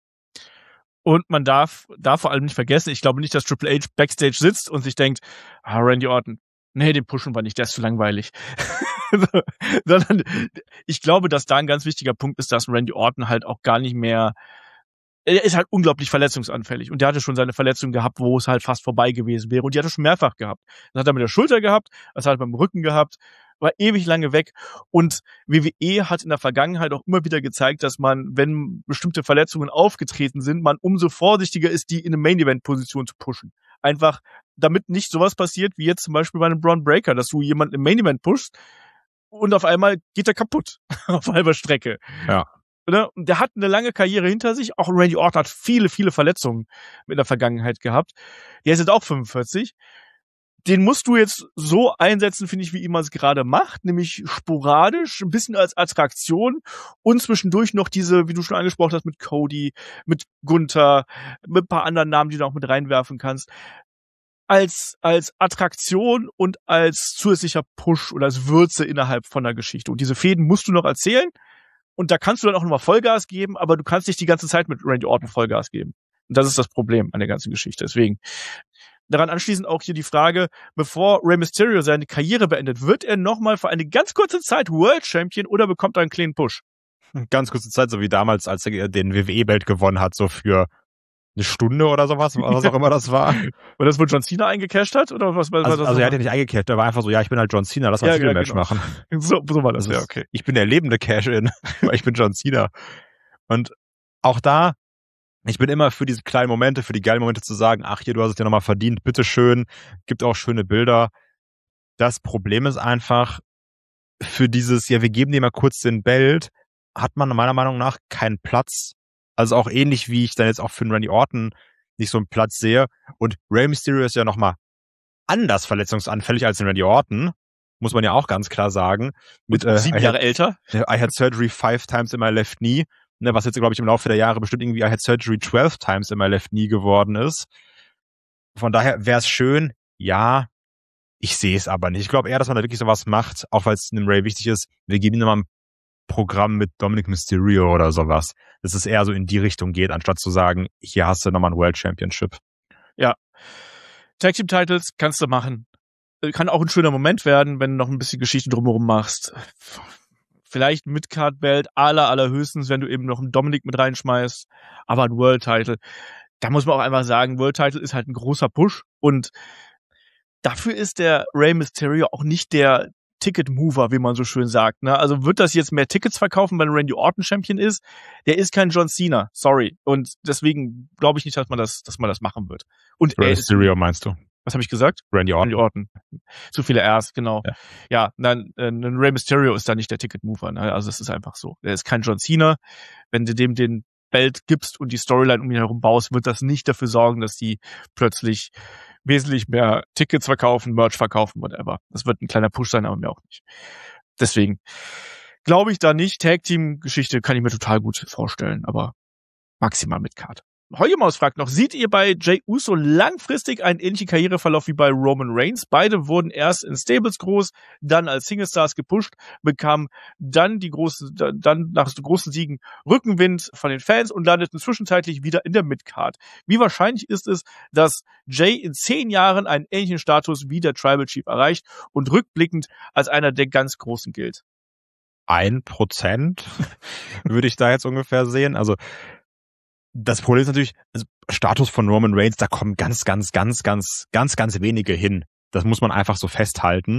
Und man darf, darf vor allem nicht vergessen, ich glaube nicht, dass Triple H Backstage sitzt und sich denkt, ah, Randy Orton, nee, den pushen wir nicht, der ist zu langweilig. Sondern ich glaube, dass da ein ganz wichtiger Punkt ist, dass Randy Orton halt auch gar nicht mehr, er ist halt unglaublich verletzungsanfällig und der hatte schon seine Verletzung gehabt, wo es halt fast vorbei gewesen wäre und die hat er schon mehrfach gehabt. Das hat er mit der Schulter gehabt, das hat er beim Rücken gehabt, war ewig lange weg. Und W W E hat in der Vergangenheit auch immer wieder gezeigt, dass man, wenn bestimmte Verletzungen aufgetreten sind, man umso vorsichtiger ist, die in eine Main-Event-Position zu pushen. Einfach, damit nicht sowas passiert, wie jetzt zum Beispiel bei einem Braun Breaker, dass du jemanden im Main-Event pushst und auf einmal geht er kaputt auf halber Strecke. Ja. Und der hat eine lange Karriere hinter sich. Auch Randy Orton hat viele, viele Verletzungen in der Vergangenheit gehabt. Der ist jetzt auch fünfundvierzig. Den musst du jetzt so einsetzen, finde ich, wie man es gerade macht, nämlich sporadisch, ein bisschen als Attraktion und zwischendurch noch diese, wie du schon angesprochen hast, mit Cody, mit Gunther, mit ein paar anderen Namen, die du auch mit reinwerfen kannst, als als Attraktion und als zusätzlicher Push oder als Würze innerhalb von der Geschichte. Und diese Fäden musst du noch erzählen und da kannst du dann auch nochmal Vollgas geben, aber du kannst nicht die ganze Zeit mit Randy Orton Vollgas geben. Und das ist das Problem an der ganzen Geschichte. Deswegen daran anschließend auch hier die Frage, bevor Rey Mysterio seine Karriere beendet, wird er nochmal für eine ganz kurze Zeit World Champion oder bekommt er einen kleinen Push? Ganz kurze Zeit, so wie damals, als er den W W E-Belt gewonnen hat, so für eine Stunde oder sowas, was auch immer das war. Weil das wohl John Cena eingecasht hat? Oder was, was also, das also er hat war? ja nicht eingecasht, er war einfach so, ja, ich bin halt John Cena, lass mal Ja, ein Titelmatch ja, genau. machen. So, so war das, Das ja, ist- okay. Ich bin der lebende Cash-In, weil ich bin John Cena. Und auch da, ich bin immer für diese kleinen Momente, für die geilen Momente zu sagen, ach hier, du hast es dir nochmal verdient, bitteschön, gibt auch schöne Bilder. Das Problem ist einfach, für dieses, ja, wir geben dir mal kurz den Belt, hat man meiner Meinung nach keinen Platz. Also auch ähnlich, wie ich dann jetzt auch für den Randy Orton nicht so einen Platz sehe. Und Rey Mysterio ist ja nochmal anders verletzungsanfällig als den Randy Orton, muss man ja auch ganz klar sagen. Mit Und sieben I Jahre had, älter? I had surgery five times in my left knee, ne, was jetzt, glaube ich, im Laufe der Jahre bestimmt irgendwie I had surgery twelve times in my left knee geworden ist. Von daher wäre es schön, ja, ich sehe es aber nicht. Ich glaube eher, dass man da wirklich sowas macht, auch weil es einem Ray wichtig ist. Wir geben ihm nochmal ein Programm mit Dominic Mysterio oder sowas. Dass es eher so in die Richtung geht, anstatt zu sagen, hier hast du nochmal ein World Championship. Tag Team Titles kannst du machen. Kann auch ein schöner Moment werden, wenn du noch ein bisschen Geschichte drumherum machst. Vielleicht Mid-Card Belt, aller, allerhöchstens, wenn du eben noch einen Dominic mit reinschmeißt. Aber ein World Title, da muss man auch einfach sagen, World Title ist halt ein großer Push und dafür ist der Rey Mysterio auch nicht der Ticket-Mover, wie man so schön sagt. Ne? Also wird das jetzt mehr Tickets verkaufen, wenn Randy Orton Champion ist? Der ist kein John Cena, sorry. Und deswegen glaube ich nicht, dass man das, dass man das machen wird. Und Rey er ist, Mysterio meinst du? was habe ich gesagt? Randy Randy Orton. Orton. Zu viele R's, genau. Ja. Ja, nein, äh, ein Rey Mysterio ist da nicht der Ticket-Mover. Ne? Also es ist einfach so. Er ist kein John Cena. Wenn du dem den Belt gibst und die Storyline um ihn herum baust, wird das nicht dafür sorgen, dass die plötzlich wesentlich mehr Tickets verkaufen, Merch verkaufen, whatever. Das wird ein kleiner Push sein, aber mir auch nicht. Deswegen glaube ich da nicht. Tag-Team-Geschichte kann ich mir total gut vorstellen, aber maximal mit Card. Heuemaus fragt noch, seht ihr bei Jey Uso langfristig einen ähnlichen Karriereverlauf wie bei Roman Reigns? Beide wurden erst in Stables groß, dann als Single-Stars gepusht, bekamen dann die große, dann nach großen Siegen Rückenwind von den Fans und landeten zwischenzeitlich wieder in der Midcard. Wie wahrscheinlich ist es, dass Jey in zehn Jahren einen ähnlichen Status wie der Tribal Chief erreicht und rückblickend als einer der ganz Großen gilt? Ein Prozent würde ich da jetzt ungefähr sehen. Also das Problem ist natürlich, also Status von Roman Reigns, da kommen ganz, ganz, ganz, ganz, ganz, ganz wenige hin. Das muss man einfach so festhalten.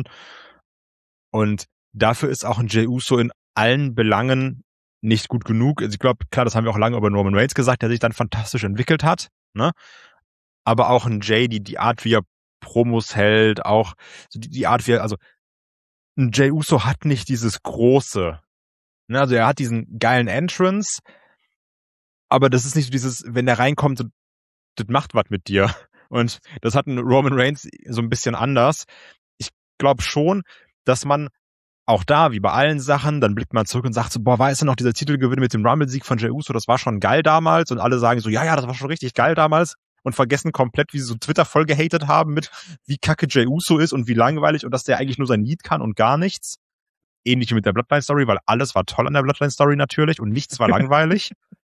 Und dafür ist auch ein Jey Uso in allen Belangen nicht gut genug. Also ich glaube, klar, das haben wir auch lange über Roman Reigns gesagt, der sich dann fantastisch entwickelt hat, ne? Aber auch ein Jey, die, die Art, wie er Promos hält, auch so die, die Art, wie er, also ein Jey Uso hat nicht dieses Große. Ne? Also er hat diesen geilen Entrance, aber das ist nicht so dieses, wenn der reinkommt, so, das macht was mit dir. Und das hat ein Roman Reigns so ein bisschen anders. Ich glaube schon, dass man auch da, wie bei allen Sachen, dann blickt man zurück und sagt so, boah, weißt du noch, dieser Titelgewinn mit dem Rumble-Sieg von Jey Uso, das war schon geil damals. Und alle sagen so, ja, ja, das war schon richtig geil damals. Und vergessen komplett, wie sie so Twitter voll gehatet haben mit, wie kacke Jey Uso ist und wie langweilig und dass der eigentlich nur sein Lied kann und gar nichts. Ähnlich wie mit der Bloodline-Story, weil alles war toll an der Bloodline-Story natürlich und nichts war langweilig.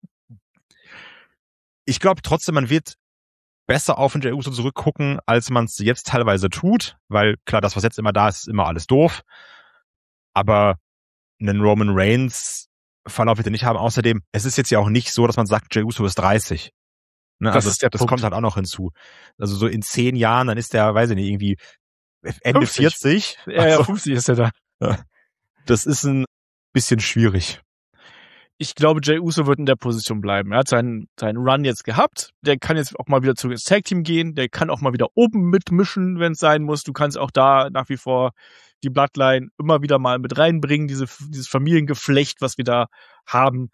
Ich glaube trotzdem, man wird besser auf den Jey Uso zurückgucken, als man es jetzt teilweise tut, weil klar, das, was jetzt immer da ist, ist immer alles doof. Aber einen Roman Reigns Verlauf wird er nicht haben. Außerdem, es ist jetzt ja auch nicht so, dass man sagt, Jey Uso ist dreißig. Ne? Das Also ist der das Punkt. kommt halt auch noch hinzu. Also so in zehn Jahren, dann ist der, weiß ich nicht, irgendwie Ende fünfzig. vierzig. Ja, ja, Also, fünfzig ist er da. Das ist ein bisschen schwierig. Ich glaube, Jey Uso wird in der Position bleiben. Er hat seinen, seinen Run jetzt gehabt. Der kann jetzt auch mal wieder zurück ins Tag-Team gehen. Der kann auch mal wieder oben mitmischen, wenn es sein muss. Du kannst auch da nach wie vor die Bloodline immer wieder mal mit reinbringen, diese, dieses Familiengeflecht, was wir da haben.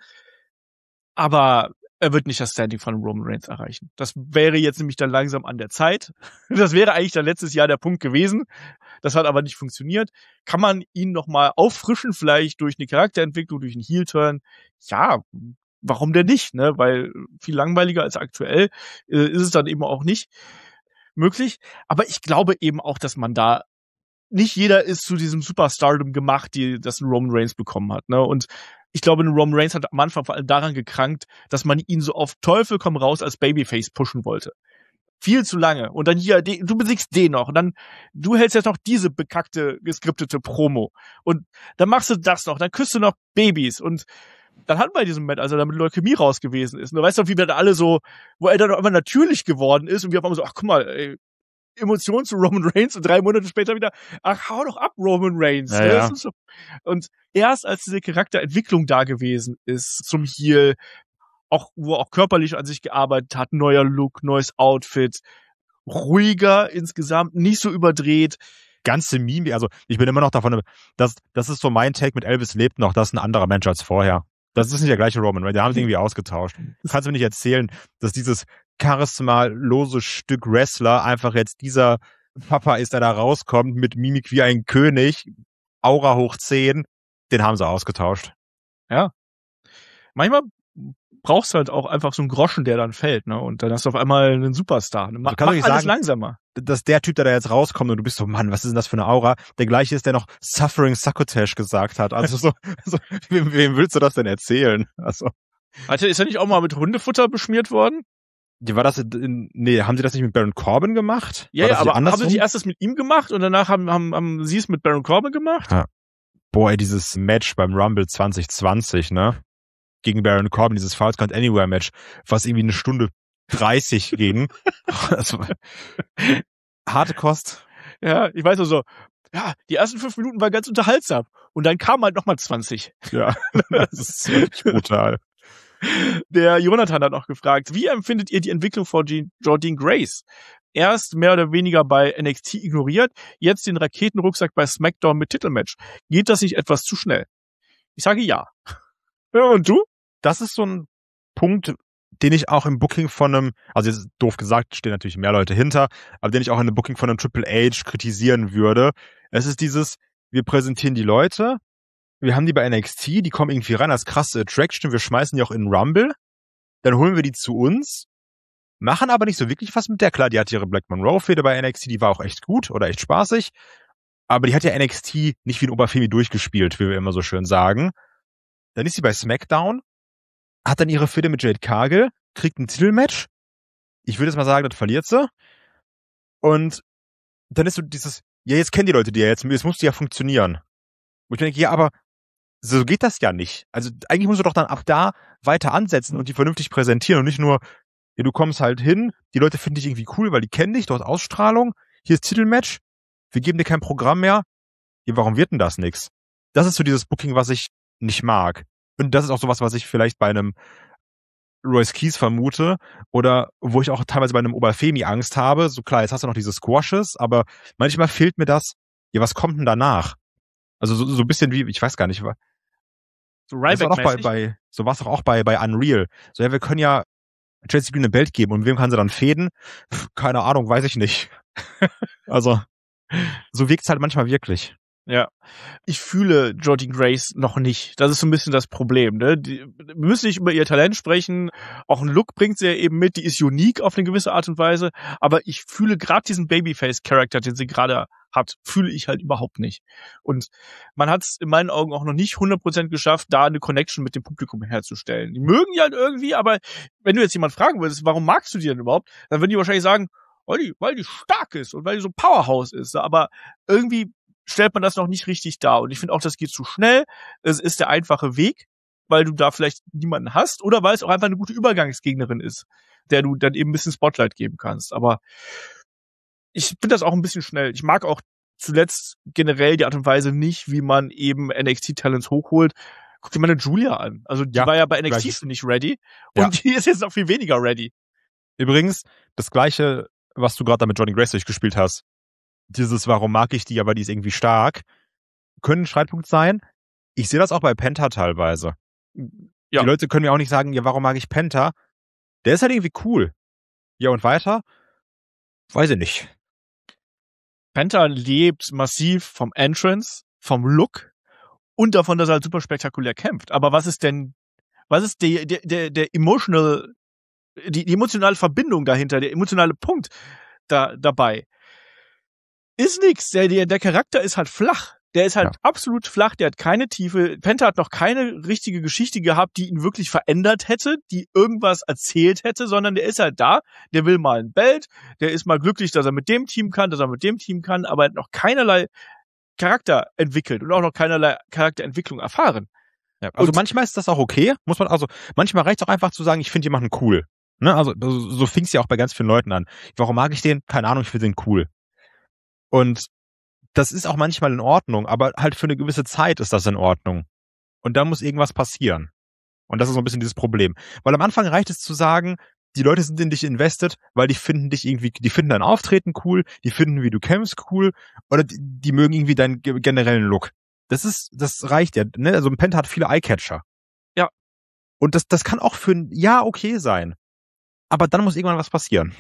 Aber er wird nicht das Standing von Roman Reigns erreichen. Das wäre jetzt nämlich dann langsam an der Zeit. Das wäre eigentlich dann letztes Jahr der Punkt gewesen. Das hat aber nicht funktioniert. Kann man ihn nochmal auffrischen, vielleicht durch eine Charakterentwicklung, durch einen Heel-Turn? Ja, warum denn nicht? Ne? Weil viel langweiliger als aktuell äh, ist es dann eben auch nicht möglich. Aber ich glaube eben auch, dass man da nicht jeder ist zu diesem Superstardom gemacht, die das ein Roman Reigns bekommen hat. Ne? Und ich glaube, Roman Reigns hat am Anfang vor allem daran gekrankt, dass man ihn so auf Teufel komm raus als Babyface pushen wollte. Viel zu lange. Und dann hier, du besiegst den noch. Und dann, du hältst jetzt noch diese bekackte, geskriptete Promo. Und dann machst du das noch. Dann küsst du noch Babys. Und dann hatten wir diesen Moment, als er da mit Leukämie raus gewesen ist. Und du weißt doch, wie wir da alle so, wo er dann auf einmal natürlich geworden ist. Und wir auf einmal so, ach guck mal, ey, Emotionen zu Roman Reigns und drei Monate später wieder, ach, hau doch ab, Roman Reigns. Ja, ja. So. Und erst als diese Charakterentwicklung da gewesen ist, zum Heel, auch, wo er auch körperlich an sich gearbeitet hat, neuer Look, neues Outfit, ruhiger insgesamt, nicht so überdreht. Ganze Mimik, also ich bin immer noch davon, dass das ist so mein Take mit Elvis lebt noch, das ist ein anderer Mensch als vorher. Das ist nicht der gleiche Roman, weil die haben sich irgendwie ausgetauscht. Du kannst mir nicht erzählen, dass dieses charismalose Stück Wrestler einfach jetzt dieser Papa ist, der da rauskommt mit Mimik wie ein König, Aura hoch zehn, den haben sie ausgetauscht. Ja. Manchmal brauchst du halt auch einfach so einen Groschen, der dann fällt, ne? Und dann hast du auf einmal einen Superstar. Ne? Mach, also mach alles sagen, langsamer. Dass der Typ, der da jetzt rauskommt und du bist so, Mann, was ist denn das für eine Aura? Der gleiche ist, der noch Suffering Succotash gesagt hat. Also so, so wem, wem willst du das denn erzählen? Also. Alter, ist er nicht auch mal mit Hundefutter beschmiert worden? War das in, nee, haben sie das nicht mit Baron Corbin gemacht? Ja, ja, aber haben sie nicht erst das mit ihm gemacht und danach haben, haben, haben sie es mit Baron Corbin gemacht? Ja. Boah, ey, dieses Match beim Rumble zwanzig zwanzig, ne? Gegen Baron Corbin, dieses Falls Count Anywhere Match, was irgendwie eine Stunde dreißig ging. Das war harte Kost. Ja, ich weiß nur so, ja, die ersten fünf Minuten waren ganz unterhaltsam und dann kam halt nochmal zwanzig. Ja, das ist wirklich brutal. Der Jonathan hat noch gefragt, wie empfindet ihr die Entwicklung von Jordynne Grace? Erst mehr oder weniger bei N X T ignoriert, jetzt den Raketenrucksack bei SmackDown mit Titelmatch. Geht das nicht etwas zu schnell? Ich sage ja. Ja, und du? Das ist so ein Punkt, den ich auch im Booking von einem, also jetzt doof gesagt, stehen natürlich mehr Leute hinter, aber den ich auch in einem Booking von einem Triple H kritisieren würde. Es ist dieses, wir präsentieren die Leute, wir haben die bei N X T, die kommen irgendwie rein als krasse Attraction, wir schmeißen die auch in Rumble, dann holen wir die zu uns, machen aber nicht so wirklich was mit der. Klar, die hat ihre Black Monroe-Fehde bei N X T, die war auch echt gut oder echt spaßig, aber die hat ja N X T nicht wie ein Oberfemi durchgespielt, wie wir immer so schön sagen. Dann ist sie bei SmackDown, hat dann ihre Fehde mit Jade Cargill, kriegt ein Titelmatch. Ich würde jetzt mal sagen, das verliert sie. Und dann ist so dieses, ja, jetzt kennen die Leute die ja jetzt, jetzt muss die ja funktionieren. Wo ich denke, ja, aber so geht das ja nicht. Also eigentlich musst du doch dann ab da weiter ansetzen und die vernünftig präsentieren und nicht nur, ja, du kommst halt hin, die Leute finden dich irgendwie cool, weil die kennen dich, du hast Ausstrahlung, hier ist Titelmatch, wir geben dir kein Programm mehr. Ja, warum wird denn das nix? Das ist so dieses Booking, was ich nicht mag. Und das ist auch sowas, was ich vielleicht bei einem Royce Keys vermute oder wo ich auch teilweise bei einem Oberfemi Angst habe. So klar, jetzt hast du noch diese Squashes, aber manchmal fehlt mir das, ja, was kommt denn danach? Also so, so ein bisschen wie, ich weiß gar nicht, so Ryback-mäßig. Bei, bei, so war es doch auch bei, bei Unreal. So, ja, wir können ja Chelsea Green ein Belt geben und wem kann sie dann fäden? Pff, keine Ahnung, weiß ich nicht. Also, so wirkt's halt manchmal wirklich. Ja, ich fühle Jordynne Grace noch nicht. Das ist so ein bisschen das Problem. Ne? Die, wir müssen nicht über ihr Talent sprechen. Auch ein Look bringt sie ja eben mit. Die ist unique auf eine gewisse Art und Weise. Aber ich fühle gerade diesen Babyface-Charakter, den sie gerade hat, fühle ich halt überhaupt nicht. Und man hat es in meinen Augen auch noch nicht hundert Prozent geschafft, da eine Connection mit dem Publikum herzustellen. Die mögen die halt irgendwie, aber wenn du jetzt jemand fragen würdest, warum magst du die denn überhaupt, dann würden die wahrscheinlich sagen, weil die, weil die stark ist und weil die so Powerhouse ist. Aber irgendwie stellt man das noch nicht richtig dar. Und ich finde auch, das geht zu schnell. Es ist der einfache Weg, weil du da vielleicht niemanden hast oder weil es auch einfach eine gute Übergangsgegnerin ist, der du dann eben ein bisschen Spotlight geben kannst. Aber ich finde das auch ein bisschen schnell. Ich mag auch zuletzt generell die Art und Weise nicht, wie man eben N X T-Talents hochholt. Guck dir mal eine Julia an. Also die Ja, war ja bei N X T gleiches. schon nicht ready Ja. und die ist jetzt noch viel weniger ready. Übrigens, das Gleiche, was du gerade da mit Jordan Grace durchgespielt hast. Dieses, warum mag ich die, aber die ist irgendwie stark, können ein Streitpunkt sein. Ich sehe das auch bei Penta teilweise. Ja. Die Leute können mir auch nicht sagen, ja, warum mag ich Penta? Der ist halt irgendwie cool. Ja, und weiter? Weiß ich nicht. Penta lebt massiv vom Entrance, vom Look und davon, dass er halt super spektakulär kämpft. Aber was ist denn, was ist der, der, der, der emotional, die, die emotionale Verbindung dahinter, der emotionale Punkt da, dabei? Ist nix. Der, der, der Charakter ist halt flach. Der ist halt Ja. absolut flach, der hat keine Tiefe. Penta hat noch keine richtige Geschichte gehabt, die ihn wirklich verändert hätte, die irgendwas erzählt hätte, sondern der ist halt da, der will mal ein Belt, der ist mal glücklich, dass er mit dem Team kann, dass er mit dem Team kann, aber er hat noch keinerlei Charakter entwickelt und auch noch keinerlei Charakterentwicklung erfahren. Ja, also Und- manchmal ist das auch okay, muss man, also manchmal reicht es auch einfach zu sagen, ich finde jemanden cool. Ne? Also so, so fing es ja auch bei ganz vielen Leuten an. Warum mag ich den? Keine Ahnung, ich finde den cool. Und das ist auch manchmal in Ordnung, aber halt für eine gewisse Zeit ist das in Ordnung. Und da muss irgendwas passieren. Und das ist so ein bisschen dieses Problem. Weil am Anfang reicht es zu sagen, die Leute sind in dich invested, weil die finden dich irgendwie, die finden dein Auftreten cool, die finden, wie du kämpfst, cool, oder die, die mögen irgendwie deinen ge- generellen Look. Das ist, das reicht ja, ne? Also ein Penta hat viele Eyecatcher. Ja. Und das, das kann auch für ein Jahr okay sein. Aber dann muss irgendwann was passieren.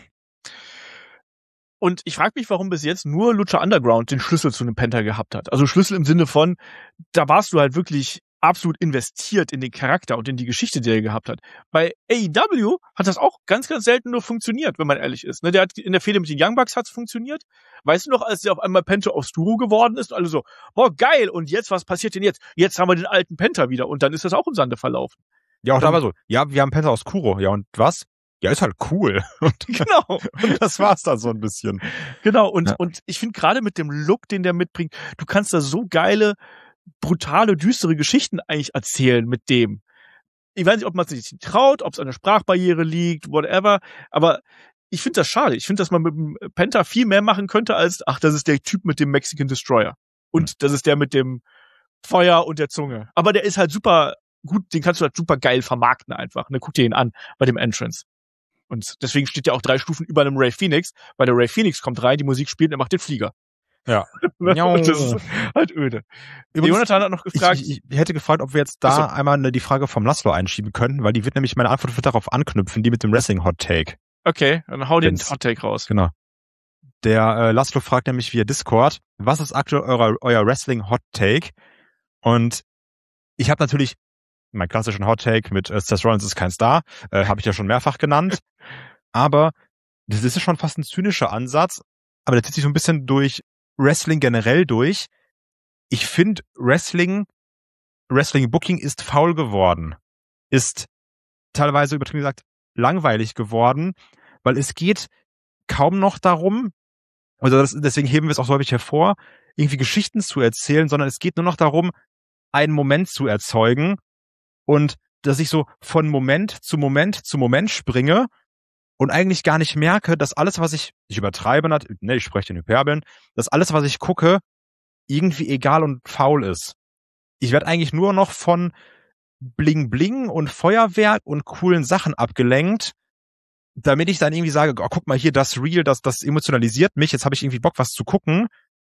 Und ich frage mich, warum bis jetzt nur Lucha Underground den Schlüssel zu einem Penta gehabt hat. Also Schlüssel im Sinne von, da warst du halt wirklich absolut investiert in den Charakter und in die Geschichte, die er gehabt hat. Bei A E W hat das auch ganz, ganz selten nur funktioniert, wenn man ehrlich ist. Ne, der hat in der Fehde mit den Young Bucks hat's funktioniert. Weißt du noch, als der auf einmal Penta Obscuro geworden ist und alle so, boah, geil, und jetzt, was passiert denn jetzt? Jetzt haben wir den alten Penta wieder und dann ist das auch im Sande verlaufen. Ja, auch Dann- da war so, ja, wir haben Penta aus Kuro. Ja, und was? Ja, ist halt cool. Und, Genau. und das war's dann so ein bisschen. Genau, und, Ja. und ich finde gerade mit dem Look, den der mitbringt, du kannst da so geile, brutale, düstere Geschichten eigentlich erzählen mit dem. Ich weiß nicht, ob man sich nicht traut, ob es an der Sprachbarriere liegt, whatever, aber ich finde das schade. Ich finde, dass man mit dem Penta viel mehr machen könnte als, ach, das ist der Typ mit dem Mexican Destroyer. Und das ist der mit dem Feuer und der Zunge. Aber der ist halt super gut, den kannst du halt super geil vermarkten einfach. Ne? Guck dir ihn an bei dem Entrance. Und deswegen steht der auch drei Stufen über einem Ray Phoenix, weil der Ray Phoenix kommt rein, die Musik spielt und er macht den Flieger. Ja. Und das ist halt öde. Übrigens, Jonathan hat noch gefragt, Ich, ich, ich hätte gefragt, ob wir jetzt da Ach so. einmal eine, die Frage vom Laszlo einschieben können, weil die wird nämlich, meine Antwort wird darauf anknüpfen, die mit dem Wrestling-Hot-Take. okay, dann hau den Wenn's- Hot Take raus. Genau. Der äh, Laszlo fragt nämlich via Discord, was ist aktuell euer, euer Wrestling-Hot-Take? Und ich habe natürlich meinen klassischen Hot-Take mit äh, Seth Rollins ist kein Star, äh, habe ich ja schon mehrfach genannt. Aber das ist schon fast ein zynischer Ansatz, aber der zieht sich so ein bisschen durch Wrestling generell durch. Ich finde, Wrestling, Wrestling-Booking ist faul geworden. Ist teilweise übertrieben gesagt langweilig geworden, weil es geht kaum noch darum, also das, deswegen heben wir es auch so häufig hervor, irgendwie Geschichten zu erzählen, sondern es geht nur noch darum, einen Moment zu erzeugen und dass ich so von Moment zu Moment zu Moment springe und eigentlich gar nicht merke, dass alles, was ich, ich übertreibe, nat- ne, ich spreche in Hyperbeln, dass alles, was ich gucke, irgendwie egal und faul ist. Ich werde eigentlich nur noch von Bling Bling und Feuerwerk und coolen Sachen abgelenkt, damit ich dann irgendwie sage, oh, guck mal hier, das Real, das, das emotionalisiert mich, jetzt habe ich irgendwie Bock, was zu gucken.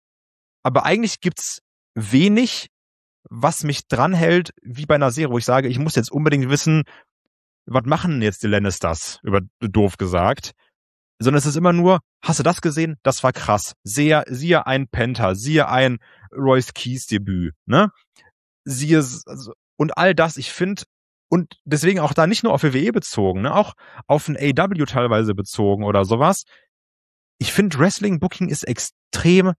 Aber eigentlich gibt's wenig, was mich dranhält, wie bei einer Serie, wo ich sage, ich muss jetzt unbedingt wissen, was machen denn jetzt die Lannisters, über doof gesagt. Sondern es ist immer nur, hast du das gesehen? Das war krass. Siehe, siehe ein Penta, siehe ein Royce Keys Debüt, ne? Siehe, also, und all das, ich finde, und deswegen auch da nicht nur auf W W E bezogen, ne, auch auf ein A E W teilweise bezogen oder sowas. Ich finde, Wrestling-Booking ist extrem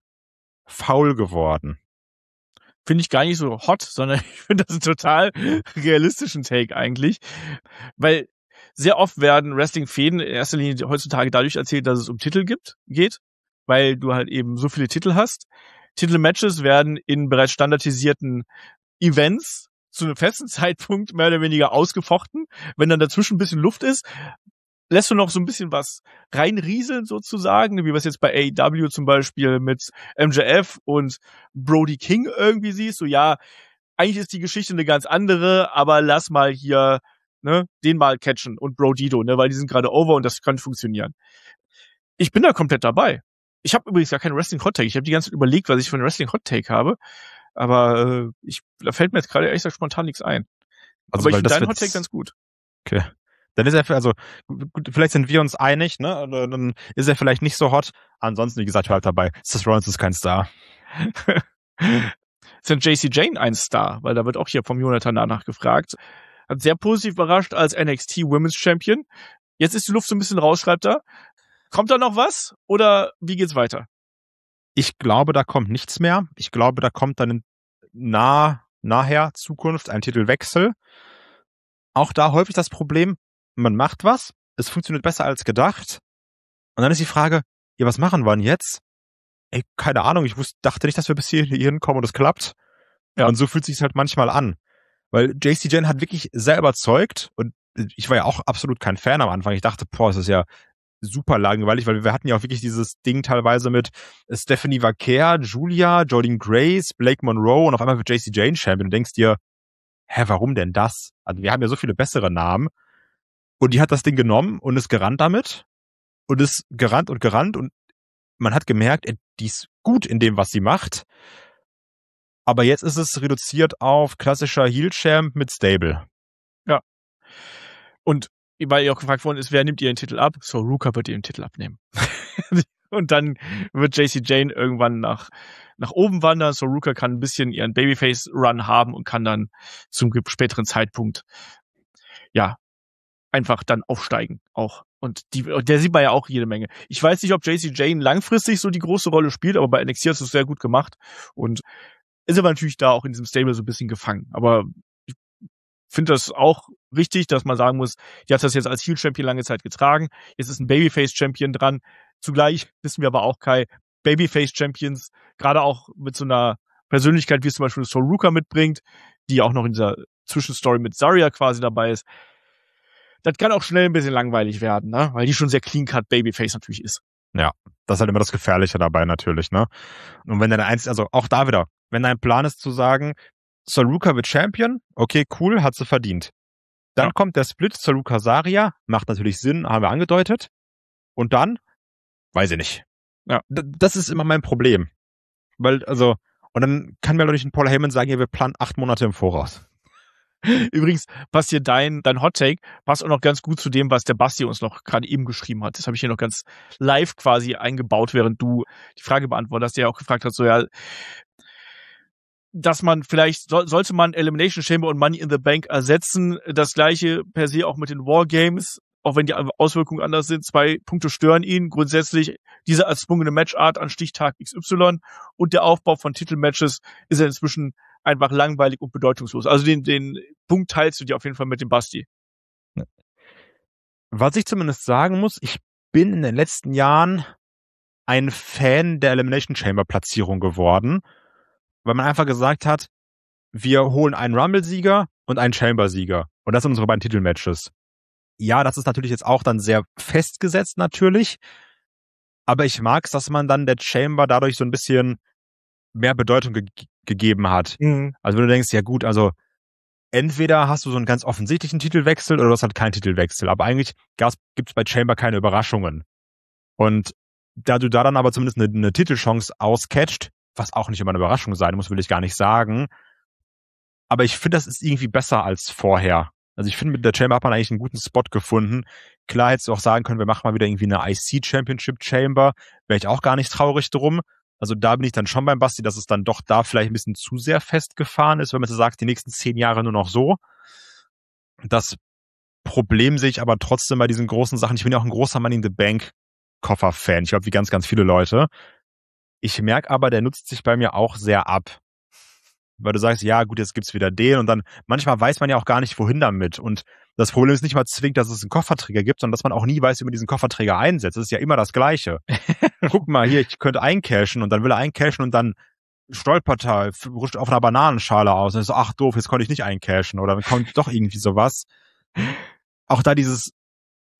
faul geworden. Finde ich gar nicht so hot, sondern ich finde das einen total realistischen Take eigentlich. Weil sehr oft werden Wrestling-Fäden in erster Linie heutzutage dadurch erzählt, dass es um Titel gibt, geht, weil du halt eben so viele Titel hast. Titelmatches werden in bereits standardisierten Events zu einem festen Zeitpunkt mehr oder weniger ausgefochten. Wenn dann dazwischen ein bisschen Luft ist, lässt du noch so ein bisschen was reinrieseln sozusagen, wie wir es jetzt bei A E W zum Beispiel mit M J F und Brody King irgendwie siehst, so ja, eigentlich ist die Geschichte eine ganz andere, aber lass mal hier, ne, den mal catchen und Brodido, ne, weil die sind gerade over und das kann funktionieren. Ich bin da komplett dabei. Ich habe übrigens gar keinen Wrestling Hot Take. Ich habe die ganze Zeit überlegt, was ich für einen Wrestling Hot Take habe, aber äh, ich, da fällt mir jetzt gerade ehrlich gesagt spontan nichts ein. Also, aber ich finde deinen wird... Hot Take ganz gut. Okay. Dann ist er, also, gut, vielleicht sind wir uns einig, ne? Dann ist er vielleicht nicht so hot. Ansonsten, wie gesagt, halt dabei. Seth Rollins ist kein Star. Ist denn J C Jane ein Star? Weil da wird auch hier vom Jonathan danach gefragt. Hat sehr positiv überrascht als N X T Women's Champion. Jetzt ist die Luft so ein bisschen raus, schreibt er. Kommt da noch was? Oder wie geht's weiter? Ich glaube, da kommt nichts mehr. Ich glaube, da kommt dann in nah, nachher Zukunft ein Titelwechsel. Auch da häufig das Problem, man macht was, es funktioniert besser als gedacht. Und dann ist die Frage, ja, was machen wir denn jetzt? Ey, keine Ahnung, ich wusste, dachte nicht, dass wir bis hier hinkommen und es klappt. Ja. Und so fühlt sich es halt manchmal an. Weil J C Jane hat wirklich sehr überzeugt und ich war ja auch absolut kein Fan am Anfang. Ich dachte, boah, es ist ja super langweilig, weil wir hatten ja auch wirklich dieses Ding teilweise mit Stephanie Vaquer, Julia, Jordynne Grace, Blake Monroe und auf einmal wird J C Jane Champion und denkst dir, hä, warum denn das? Also wir haben ja so viele bessere Namen. Und die hat das Ding genommen und ist gerannt damit. Und ist gerannt und gerannt. Und man hat gemerkt, die ist gut in dem, was sie macht. Aber jetzt ist es reduziert auf klassischer Heel-Champ mit Stable. Ja. Und weil ihr auch gefragt worden ist, wer nimmt ihr den Titel ab? So, Ruka wird ihr den Titel abnehmen. Und dann wird J C Jane irgendwann nach, nach oben wandern. So, Ruka kann ein bisschen ihren Babyface-Run haben und kann dann zum späteren Zeitpunkt, ja, einfach dann aufsteigen auch. Und die, der sieht man ja auch jede Menge. Ich weiß nicht, ob J C Jane langfristig so die große Rolle spielt, aber bei N X T hat es sehr gut gemacht und ist aber natürlich da auch in diesem Stable so ein bisschen gefangen. Aber ich finde das auch richtig, dass man sagen muss, die hat das jetzt als Heel-Champion lange Zeit getragen. Jetzt ist ein Babyface-Champion dran. Zugleich wissen wir aber auch, Kai, Babyface-Champions, gerade auch mit so einer Persönlichkeit, wie es zum Beispiel Sol Ruka mitbringt, die auch noch in dieser Zwischenstory mit Zarya quasi dabei ist, das kann auch schnell ein bisschen langweilig werden, ne? Weil die schon sehr clean-cut Babyface natürlich ist. Ja, das ist halt immer das Gefährliche dabei natürlich, ne? Und wenn deine eins, also auch da wieder, wenn dein Plan ist zu sagen, Sol Ruka wird Champion, okay, cool, hat sie verdient. Dann ja. kommt der Split Sol Ruka Zarya, macht natürlich Sinn, haben wir angedeutet. Und dann, weiß ich nicht. Ja, D- das ist immer mein Problem. Weil, also, und dann kann mir doch nicht ein Paul Heyman sagen, ja, wir planen acht Monate im Voraus. Übrigens passt hier dein, dein Hot Take, passt auch noch ganz gut zu dem, was der Basti uns noch gerade eben geschrieben hat. Das habe ich hier noch ganz live quasi eingebaut, während du die Frage beantwortet hast, der ja auch gefragt hat, so ja, dass man vielleicht, so, sollte man Elimination Chamber und Money in the Bank ersetzen, das gleiche per se auch mit den Wargames, auch wenn die Auswirkungen anders sind. Zwei Punkte stören ihn. Grundsätzlich diese erzwungene Matchart an Stichtag X Y und der Aufbau von Titelmatches ist ja inzwischen einfach langweilig und bedeutungslos. Also den, den Punkt teilst du dir auf jeden Fall mit dem Basti. Was ich zumindest sagen muss, ich bin in den letzten Jahren ein Fan der Elimination Chamber Platzierung geworden, weil man einfach gesagt hat, wir holen einen Rumble-Sieger und einen Chamber-Sieger. Und das sind unsere beiden Titelmatches. Ja, das ist natürlich jetzt auch dann sehr festgesetzt natürlich, aber ich mag es, dass man dann der Chamber dadurch so ein bisschen mehr Bedeutung ge- gegeben hat. Mhm. Also wenn du denkst, ja gut, also entweder hast du so einen ganz offensichtlichen Titelwechsel oder du hast halt keinen Titelwechsel. Aber eigentlich gibt es bei Chamber keine Überraschungen. Und da du da dann aber zumindest eine, eine Titelchance auscatcht, was auch nicht immer eine Überraschung sein muss, will ich gar nicht sagen. Aber ich finde, das ist irgendwie besser als vorher. Also ich finde, mit der Chamber hat man eigentlich einen guten Spot gefunden. Klar hättest du auch sagen können, wir machen mal wieder irgendwie eine I C Championship Chamber. Wäre ich auch gar nicht traurig drum. Also da bin ich dann schon beim Basti, dass es dann doch da vielleicht ein bisschen zu sehr festgefahren ist, wenn man so sagt, die nächsten zehn Jahre nur noch so. Das Problem sehe ich aber trotzdem bei diesen großen Sachen. Ich bin ja auch ein großer Money in the Bank Koffer-Fan. Ich glaube, wie ganz, ganz viele Leute. Ich merke aber, der nutzt sich bei mir auch sehr ab. Weil du sagst, ja gut, jetzt gibt's wieder den und dann manchmal weiß man ja auch gar nicht, wohin damit. Und das Problem ist nicht mal zwingend, dass es einen Kofferträger gibt, sondern dass man auch nie weiß, wie man diesen Kofferträger einsetzt. Das ist ja immer das Gleiche. Guck mal hier, ich könnte eincashen und dann will er eincashen und dann stolpert er, rutscht auf einer Bananenschale aus und ist so, ach doof, jetzt konnte ich nicht eincashen oder dann kommt doch irgendwie sowas. Auch da dieses,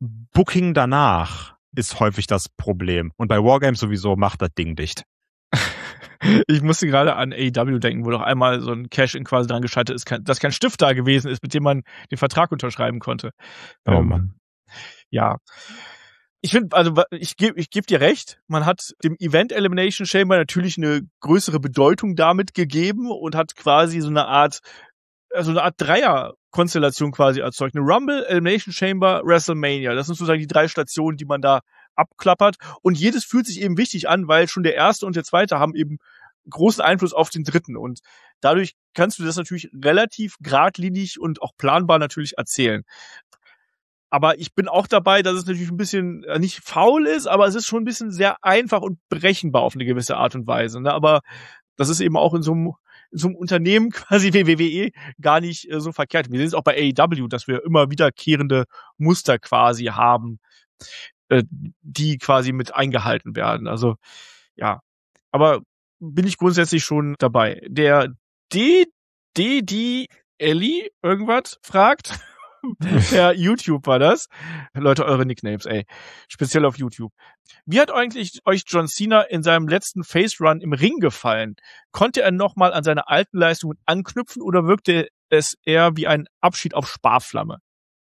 Booking danach ist häufig das Problem. Und bei Wargames sowieso macht das Ding dicht. Ich musste gerade an A E W denken, wo doch einmal so ein Cash-In quasi dran gescheitert ist, dass kein Stift da gewesen ist, mit dem man den Vertrag unterschreiben konnte. Oh ähm, Mann. Ja. Ich finde, also ich gebe ich geb dir recht, man hat dem Event Elimination Chamber natürlich eine größere Bedeutung damit gegeben und hat quasi so eine Art, so eine Art Dreier-Konstellation quasi erzeugt. Eine Rumble, Elimination Chamber, WrestleMania. Das sind sozusagen die drei Stationen, die man da abklappert. Und jedes fühlt sich eben wichtig an, weil schon der erste und der zweite haben eben großen Einfluss auf den dritten. Und dadurch kannst du das natürlich relativ geradlinig und auch planbar natürlich erzählen. Aber ich bin auch dabei, dass es natürlich ein bisschen äh, nicht faul ist, aber es ist schon ein bisschen sehr einfach und berechenbar auf eine gewisse Art und Weise. Ne? Aber das ist eben auch in so einem, in so einem Unternehmen quasi wie W W E gar nicht äh, so verkehrt. Wir sehen es auch bei A E W, dass wir immer wiederkehrende Muster quasi haben, äh, die quasi mit eingehalten werden. Also ja, aber bin ich grundsätzlich schon dabei. Der D D D Ellie irgendwas fragt. Per YouTube war das. Leute, eure Nicknames, ey. Speziell auf YouTube. Wie hat eigentlich euch John Cena in seinem letzten Face-Run im Ring gefallen? Konnte er nochmal an seine alten Leistungen anknüpfen oder wirkte es eher wie ein Abschied auf Sparflamme?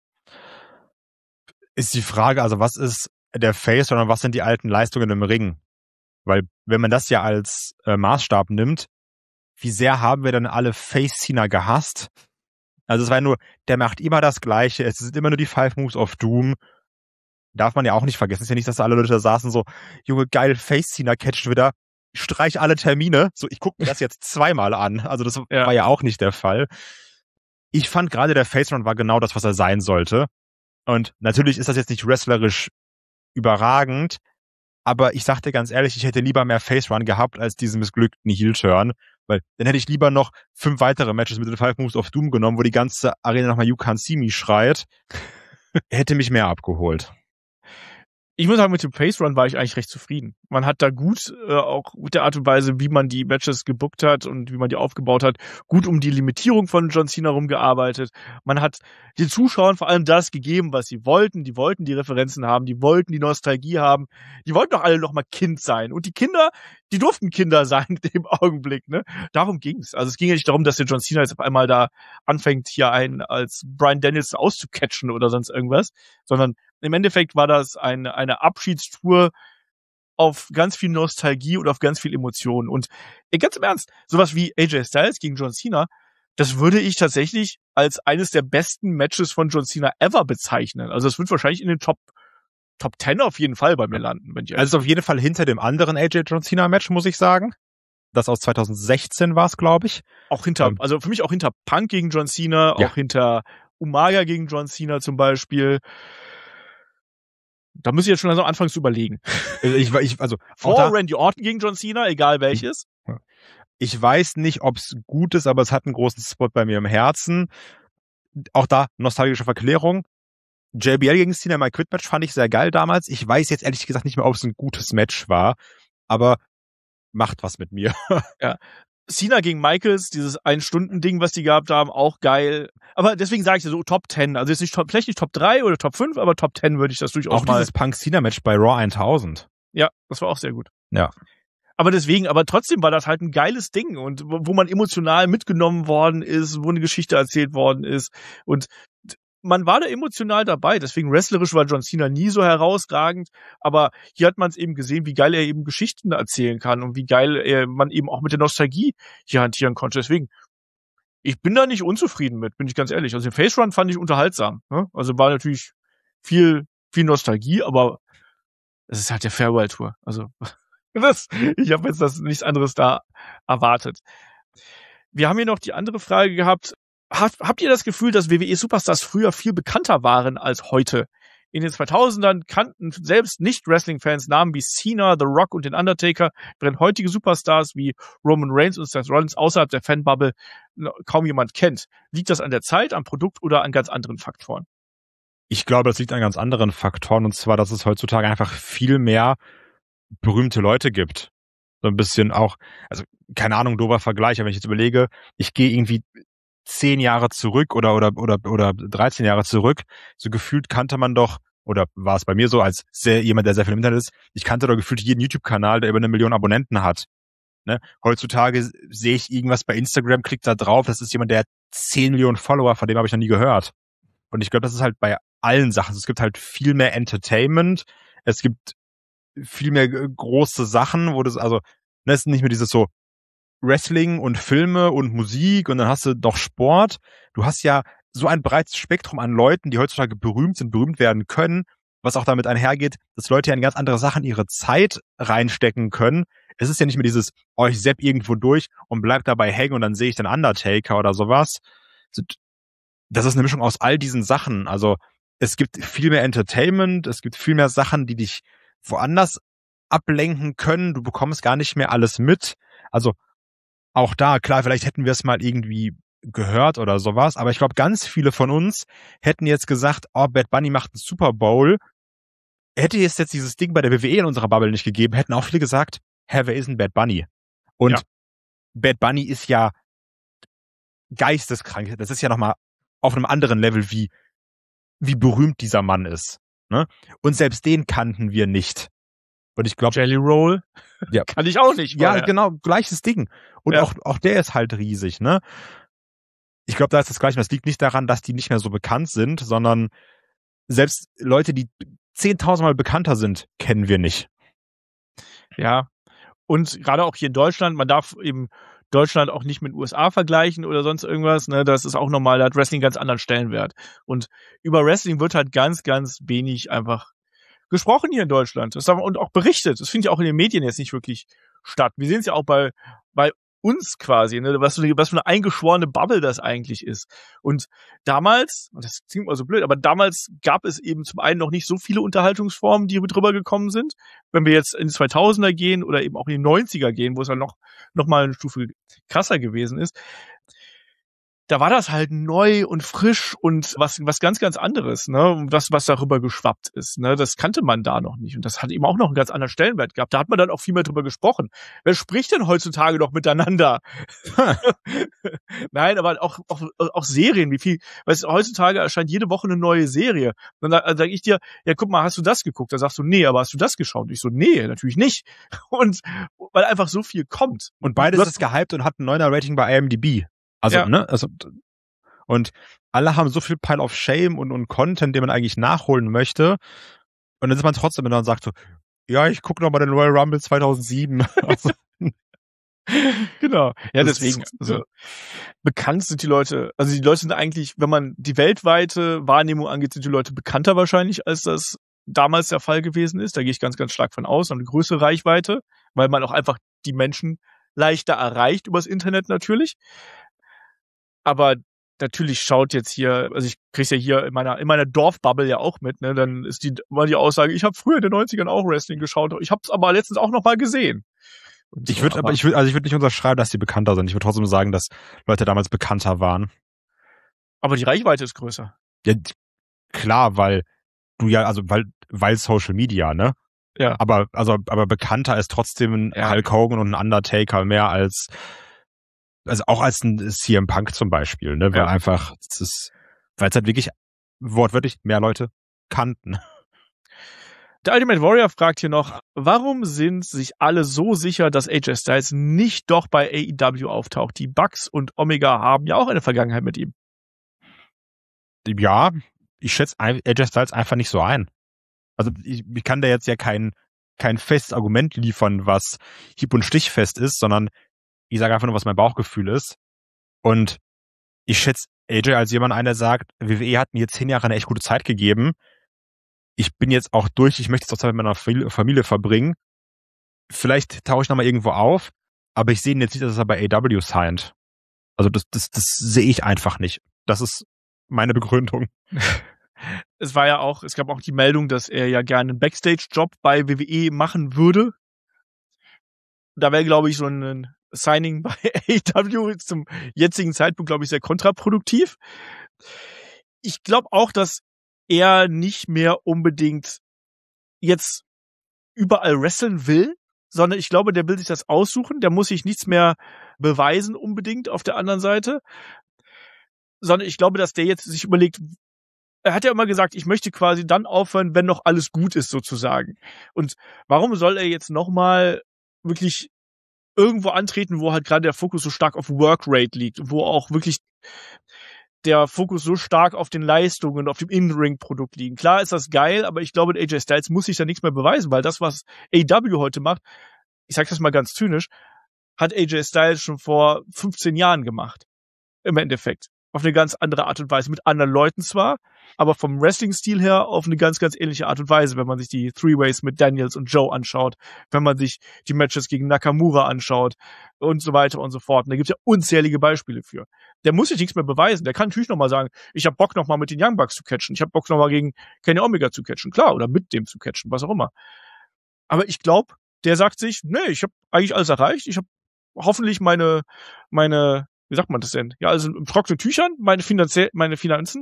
Ist die Frage, also was ist der Face-Run und was sind die alten Leistungen im Ring? Weil wenn man das ja als äh, Maßstab nimmt, wie sehr haben wir denn alle Face-Cena gehasst? Also es war nur, der macht immer das Gleiche, es sind immer nur die Five Moves of Doom. Darf man ja auch nicht vergessen. Es ist ja nicht, dass alle Leute da saßen so, Junge, geil, Face-Cena catcht wieder, streich alle Termine. So, ich gucke mir das jetzt zweimal an. Also das ja. war ja auch nicht der Fall. Ich fand gerade der Face-Run war genau das, was er sein sollte. Und natürlich ist das jetzt nicht wrestlerisch überragend, aber ich sag dir ganz ehrlich, ich hätte lieber mehr Face-Run gehabt als diesen missglückten Heel-Turn. Weil dann hätte ich lieber noch fünf weitere Matches mit den Five Moves of Doom genommen, wo die ganze Arena nochmal You Can't See Me schreit. Hätte mich mehr abgeholt. Ich muss sagen, mit dem Face Run war ich eigentlich recht zufrieden. Man hat da gut, äh, auch mit der Art und Weise, wie man die Matches gebookt hat und wie man die aufgebaut hat, gut um die Limitierung von John Cena rumgearbeitet. Man hat den Zuschauern vor allem das gegeben, was sie wollten. Die wollten die Referenzen haben, die wollten die Nostalgie haben. Die wollten doch alle noch mal Kind sein. Und die Kinder, die durften Kinder sein in dem Augenblick, ne? Darum ging's. Also es ging ja nicht darum, dass der John Cena jetzt auf einmal da anfängt, hier einen als Bryan Danielson auszukatchen oder sonst irgendwas, sondern im Endeffekt war das eine, eine Abschiedstour auf ganz viel Nostalgie und auf ganz viel Emotionen. Und ey, ganz im Ernst, sowas wie A J Styles gegen John Cena, das würde ich tatsächlich als eines der besten Matches von John Cena ever bezeichnen. Also es wird wahrscheinlich in den Top Top Ten auf jeden Fall bei mir landen. Wenn ich also auf jeden Fall hinter dem anderen A J John Cena Match, muss ich sagen. Das aus zwanzig sechzehn war es, glaube ich. Auch hinter, ähm, also für mich auch hinter Punk gegen John Cena, ja. auch hinter Umaga gegen John Cena zum Beispiel. Da muss ich jetzt schon langsam anfangen zu überlegen. Ich, ich, also Vor da, Randy Orton gegen John Cena, egal welches. Ich weiß nicht, ob es gut ist, aber es hat einen großen Spot bei mir im Herzen. Auch da nostalgische Verklärung. J B L gegen Cena, mein Quit-Match fand ich sehr geil damals. Ich weiß jetzt ehrlich gesagt nicht mehr, ob es ein gutes Match war, aber macht was mit mir. Ja. Cena gegen Michaels, dieses Ein-Stunden-Ding, was die gehabt haben, auch geil. Aber deswegen sage ich so Top Ten. Also jetzt nicht Top, vielleicht nicht Top drei oder Top fünf, aber Top Ten würde ich das durchaus auch mal. Auch dieses Punk-Cena-Match bei Raw tausend. Ja, das war auch sehr gut. Ja. Aber deswegen, aber trotzdem war das halt ein geiles Ding und wo, wo man emotional mitgenommen worden ist, wo eine Geschichte erzählt worden ist und man war da emotional dabei, deswegen wrestlerisch war John Cena nie so herausragend, aber hier hat man es eben gesehen, wie geil er eben Geschichten erzählen kann und wie geil er, man eben auch mit der Nostalgie hier hantieren konnte. Deswegen, ich bin da nicht unzufrieden mit, bin ich ganz ehrlich. Also den Face Run fand ich unterhaltsam, ne? Also war natürlich viel, viel Nostalgie, aber es ist halt der Farewell Tour. Also das, ich habe jetzt das nichts anderes da erwartet. Wir haben hier noch die andere Frage gehabt. Habt, habt ihr das Gefühl, dass W W E-Superstars früher viel bekannter waren als heute? In den zweitausendern kannten selbst Nicht-Wrestling-Fans Namen wie Cena, The Rock und den Undertaker, während heutige Superstars wie Roman Reigns und Seth Rollins außerhalb der Fanbubble kaum jemand kennt. Liegt das an der Zeit, am Produkt oder an ganz anderen Faktoren? Ich glaube, das liegt an ganz anderen Faktoren, und zwar, dass es heutzutage einfach viel mehr berühmte Leute gibt. So ein bisschen auch, also keine Ahnung, dober Vergleich, aber wenn ich jetzt überlege, ich gehe irgendwie zehn Jahre zurück oder oder oder oder dreizehn Jahre zurück, so gefühlt kannte man doch oder war es bei mir so, als sehr, jemand, der sehr viel im Internet ist, ich kannte doch gefühlt jeden YouTube-Kanal, der über eine Million Abonnenten hat. Ne? Heutzutage sehe ich irgendwas bei Instagram, klick da drauf, das ist jemand, der hat zehn Millionen Follower, von dem habe ich noch nie gehört. Und ich glaube, das ist halt bei allen Sachen. Es gibt halt viel mehr Entertainment, es gibt viel mehr große Sachen, wo das, also, das ist nicht mehr dieses so Wrestling und Filme und Musik und dann hast du noch Sport. Du hast ja so ein breites Spektrum an Leuten, die heutzutage berühmt sind, berühmt werden können, was auch damit einhergeht, dass Leute ja in ganz andere Sachen ihre Zeit reinstecken können. Es ist ja nicht mehr dieses, oh, ich zapp irgendwo durch und bleib dabei hängen und dann sehe ich den Undertaker oder sowas. Das ist eine Mischung aus all diesen Sachen. Also es gibt viel mehr Entertainment, es gibt viel mehr Sachen, die dich woanders ablenken können. Du bekommst gar nicht mehr alles mit. Also auch da, klar, vielleicht hätten wir es mal irgendwie gehört oder sowas, aber ich glaube, ganz viele von uns hätten jetzt gesagt, oh, Bad Bunny macht einen Super Bowl. Hätte es jetzt dieses Ding bei der W W E in unserer Bubble nicht gegeben, hätten auch viele gesagt, hä, wer ist denn Bad Bunny? Und ja. Bad Bunny ist ja geisteskrank. Das ist ja nochmal auf einem anderen Level, wie, wie berühmt dieser Mann ist. Ne? Und selbst den kannten wir nicht. Und ich glaube, Jelly Roll ja. kann ich auch nicht. Ja, genau, gleiches Ding. Und ja. auch, auch der ist halt riesig, ne? Ich glaube, da ist das Gleiche. Das liegt nicht daran, dass die nicht mehr so bekannt sind, sondern selbst Leute, die zehntausendmal bekannter sind, kennen wir nicht. Ja. Und gerade auch hier in Deutschland, man darf eben Deutschland auch nicht mit den U S A vergleichen oder sonst irgendwas, ne? Das ist auch normal, da hat Wrestling ganz anderen Stellenwert. Und über Wrestling wird halt ganz, ganz wenig einfach gesprochen hier in Deutschland. Das haben, und auch berichtet. Das findet ja auch in den Medien jetzt nicht wirklich statt. Wir sehen es ja auch bei, bei uns quasi, ne? was, was für eine eingeschworene Bubble das eigentlich ist. Und damals, und das klingt mal so blöd, aber damals gab es eben zum einen noch nicht so viele Unterhaltungsformen, die drüber gekommen sind. Wenn wir jetzt in die zweitausender gehen oder eben auch in die neunziger gehen, wo es dann noch, noch mal eine Stufe krasser gewesen ist, da war das halt neu und frisch und was was ganz, ganz anderes, ne, was was darüber geschwappt ist, ne, das kannte man da noch nicht und das hat eben auch noch einen ganz anderen Stellenwert gehabt. Da hat man dann auch viel mehr drüber gesprochen. Wer spricht denn heutzutage noch miteinander? Nein, aber auch, auch auch Serien, wie viel, weißt du, heutzutage erscheint jede Woche eine neue Serie. Und dann sage ich dir, ja, guck mal, hast du das geguckt? Da sagst du, nee, aber hast du das geschaut? Und ich so, nee, natürlich nicht. Und weil einfach so viel kommt. Und beides ist gehypt und hat ein neuner Rating bei I M D B. Also, ja. ne, also, und alle haben so viel Pile of Shame und, und Content, den man eigentlich nachholen möchte. Und dann ist man trotzdem da und sagt so, ja, ich gucke noch mal den Royal Rumble zweitausendsieben. Also, genau. Ja, deswegen, also, bekannt sind die Leute, also die Leute sind eigentlich, wenn man die weltweite Wahrnehmung angeht, sind die Leute bekannter wahrscheinlich, als das damals der Fall gewesen ist. Da gehe ich ganz, ganz stark von aus, eine größere Reichweite, weil man auch einfach die Menschen leichter erreicht übers Internet natürlich. Aber natürlich schaut jetzt hier, also ich krieg's ja hier in meiner in meiner Dorfbubble ja auch mit, ne, dann ist die mal die Aussage, ich habe früher in den neunzigern auch Wrestling geschaut, ich habe es aber letztens auch noch mal gesehen. Und ich würde so, aber ich würde also ich würde nicht unterschreiben, dass die bekannter sind. Ich würde trotzdem sagen, dass Leute damals bekannter waren. Aber die Reichweite ist größer. Ja, klar, weil du ja also weil weil Social Media, ne? Ja. Aber also aber bekannter ist trotzdem ein ja. Hulk Hogan und ein Undertaker mehr als also auch als ein C M Punk zum Beispiel, ne, weil ja. einfach, es ist, weil es halt wirklich wortwörtlich mehr Leute kannten. Der Ultimate Warrior fragt hier noch, warum sind sich alle so sicher, dass A J Styles nicht doch bei A E W auftaucht? Die Bucks und Omega haben ja auch eine Vergangenheit mit ihm. Ja, ich schätze A J Styles einfach nicht so ein. Also ich, ich kann da jetzt ja kein, kein festes Argument liefern, was hieb- und stichfest ist, sondern ich sage einfach nur, was mein Bauchgefühl ist. Und ich schätze A J als jemand ein, der sagt, W W E hat mir jetzt zehn Jahre eine echt gute Zeit gegeben. Ich bin jetzt auch durch, ich möchte jetzt auch Zeit mit meiner Familie verbringen. Vielleicht tauche ich nochmal irgendwo auf, aber ich sehe jetzt nicht, dass er bei A E W signed. Also das, das, das sehe ich einfach nicht. Das ist meine Begründung. Es war ja auch, es gab auch die Meldung, dass er ja gerne einen Backstage-Job bei W W E machen würde. Da wäre, glaube ich, so ein Signing bei A E W zum jetzigen Zeitpunkt, glaube ich, sehr kontraproduktiv. Ich glaube auch, dass er nicht mehr unbedingt jetzt überall wresteln will, sondern ich glaube, der will sich das aussuchen, der muss sich nichts mehr beweisen unbedingt auf der anderen Seite, sondern ich glaube, dass der jetzt sich überlegt, er hat ja immer gesagt, ich möchte quasi dann aufhören, wenn noch alles gut ist, sozusagen. Und warum soll er jetzt nochmal wirklich irgendwo antreten, wo halt gerade der Fokus so stark auf Workrate liegt, wo auch wirklich der Fokus so stark auf den Leistungen und auf dem In-Ring-Produkt liegen. Klar ist das geil, aber ich glaube, A J Styles muss sich da nichts mehr beweisen, weil das, was A E W heute macht, ich sag das mal ganz zynisch, hat A J Styles schon vor fünfzehn Jahren gemacht. Im Endeffekt. Auf eine ganz andere Art und Weise. Mit anderen Leuten zwar, aber vom Wrestling-Stil her auf eine ganz, ganz ähnliche Art und Weise, wenn man sich die Three-Ways mit Daniels und Joe anschaut, wenn man sich die Matches gegen Nakamura anschaut und so weiter und so fort. Und da gibt's ja unzählige Beispiele für. Der muss sich nichts mehr beweisen. Der kann natürlich nochmal sagen, ich hab Bock nochmal mit den Young Bucks zu catchen. Ich hab Bock nochmal gegen Kenny Omega zu catchen. Klar, oder mit dem zu catchen, was auch immer. Aber ich glaube, der sagt sich, nee, ich habe eigentlich alles erreicht. Ich habe hoffentlich meine, meine, wie sagt man das denn? Ja, also in trockenen Tüchern, meine finanziell, meine Finanzen.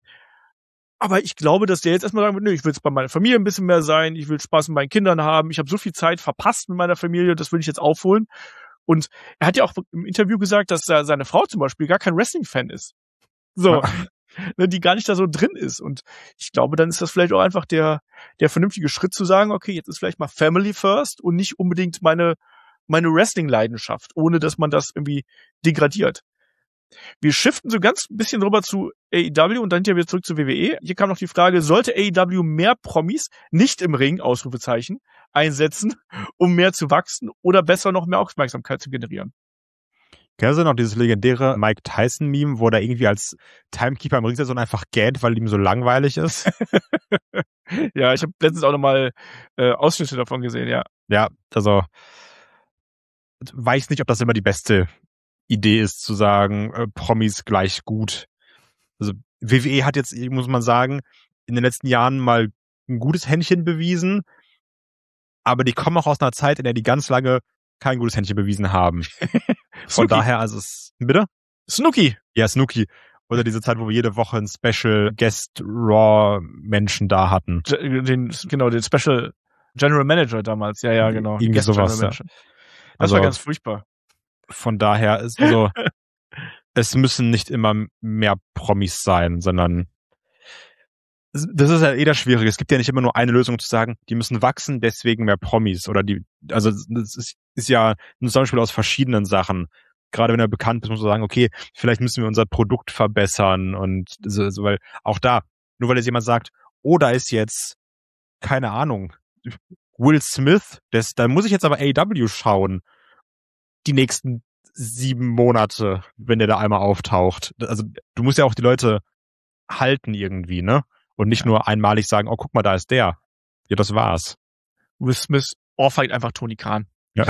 Aber ich glaube, dass der jetzt erstmal sagen wird, nee, ich will jetzt bei meiner Familie ein bisschen mehr sein, ich will Spaß mit meinen Kindern haben, ich habe so viel Zeit verpasst mit meiner Familie, das will ich jetzt aufholen. Und er hat ja auch im Interview gesagt, dass seine Frau zum Beispiel gar kein Wrestling-Fan ist. So, die gar nicht da so drin ist. Und ich glaube, dann ist das vielleicht auch einfach der, der vernünftige Schritt zu sagen, okay, jetzt ist vielleicht mal Family first und nicht unbedingt meine, meine Wrestling-Leidenschaft, ohne dass man das irgendwie degradiert. Wir shiften so ganz ein bisschen rüber zu A E W und dann wieder zurück zu W W E. Hier kam noch die Frage, sollte A E W mehr Promis, nicht im Ring, Ausrufezeichen, einsetzen, um mehr zu wachsen oder besser noch mehr Aufmerksamkeit zu generieren? Kennst du noch dieses legendäre Mike Tyson-Meme, wo der irgendwie als Timekeeper im Ring sitzt und einfach gähnt, weil ihm so langweilig ist? Ja, ich habe letztens auch nochmal äh, Ausschnitte davon gesehen, ja. Ja, also weiß nicht, ob das immer die beste Idee ist, zu sagen, äh, Promis gleich gut. Also W W E hat jetzt, muss man sagen, in den letzten Jahren mal ein gutes Händchen bewiesen, aber die kommen auch aus einer Zeit, in der die ganz lange kein gutes Händchen bewiesen haben. Von daher, also es, bitte? Snooki. Ja, Snooki. Oder diese Zeit, wo wir jede Woche einen Special Guest Raw Menschen da hatten. Den, genau, den Special General Manager damals. Ja, ja, genau. Irgendwie sowas, ja. Das also, war ganz furchtbar. Von daher ist also, es müssen nicht immer mehr Promis sein, sondern das ist ja eh das Schwierige. Es gibt ja nicht immer nur eine Lösung zu sagen, die müssen wachsen, deswegen mehr Promis. Oder die, also das ist, ist ja ein Zusammenspiel aus verschiedenen Sachen. Gerade wenn er bekannt ist, muss man sagen, okay, vielleicht müssen wir unser Produkt verbessern und so, so, weil auch da, nur weil jetzt jemand sagt, oh, da ist jetzt, keine Ahnung, Will Smith, das, da muss ich jetzt aber A E W schauen, die nächsten sieben Monate, wenn der da einmal auftaucht. Also du musst ja auch die Leute halten irgendwie, ne? Und nicht ja. nur einmalig sagen, oh, guck mal, da ist der. Ja, das war's. Will Smith ohrfeigt einfach Tony Khan. Ja.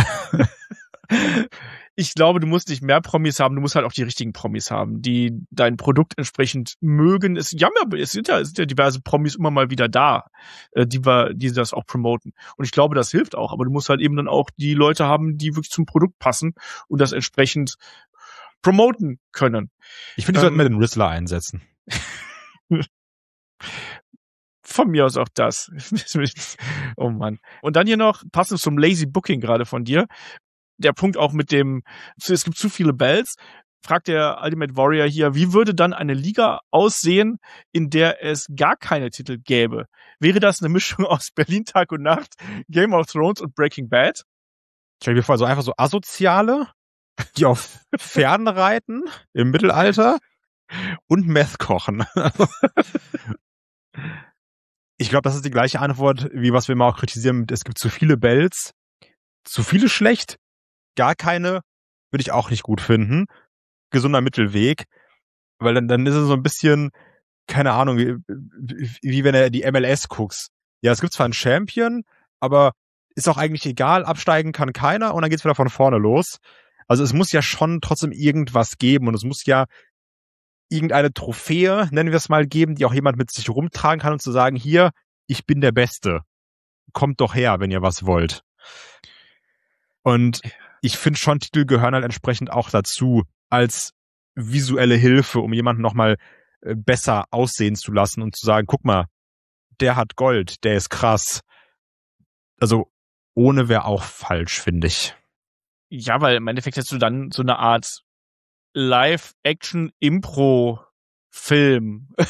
Ich glaube, du musst nicht mehr Promis haben, du musst halt auch die richtigen Promis haben, die dein Produkt entsprechend mögen. Es, ja, es, sind ja, es sind ja diverse Promis immer mal wieder da, die, wir, die das auch promoten. Und ich glaube, das hilft auch. Aber du musst halt eben dann auch die Leute haben, die wirklich zum Produkt passen und das entsprechend promoten können. Ich finde, die ähm, sollten wir den Wrestler einsetzen. Von mir aus auch das. Oh Mann. Und dann hier noch, passend zum Lazy Booking gerade von dir, der Punkt auch mit dem, es gibt zu viele Belts, fragt der Ultimate Warrior hier, wie würde dann eine Liga aussehen, in der es gar keine Titel gäbe? Wäre das eine Mischung aus Berlin Tag und Nacht, Game of Thrones und Breaking Bad? Stell dir vor, so einfach so Asoziale, die auf Pferden reiten im Mittelalter und Meth kochen. Ich glaube, das ist die gleiche Antwort, wie was wir immer auch kritisieren. Es gibt zu viele Belts, zu viele schlecht, gar keine würde ich auch nicht gut finden. Gesunder Mittelweg, weil dann, dann ist es so ein bisschen, keine Ahnung, wie, wie, wie wenn er die M L S guckst. Ja, es gibt zwar einen Champion, aber ist auch eigentlich egal, absteigen kann keiner und dann geht's wieder von vorne los. Also es muss ja schon trotzdem irgendwas geben und es muss ja irgendeine Trophäe, nennen wir es mal, geben, die auch jemand mit sich rumtragen kann und zu sagen, hier, ich bin der Beste. Kommt doch her, wenn ihr was wollt. Und ich finde schon, Titel gehören halt entsprechend auch dazu, als visuelle Hilfe, um jemanden nochmal besser aussehen zu lassen und zu sagen, guck mal, der hat Gold, der ist krass. Also ohne wäre auch falsch, finde ich. Ja, weil im Endeffekt hättest du dann so eine Art Live-Action-Impro-Film.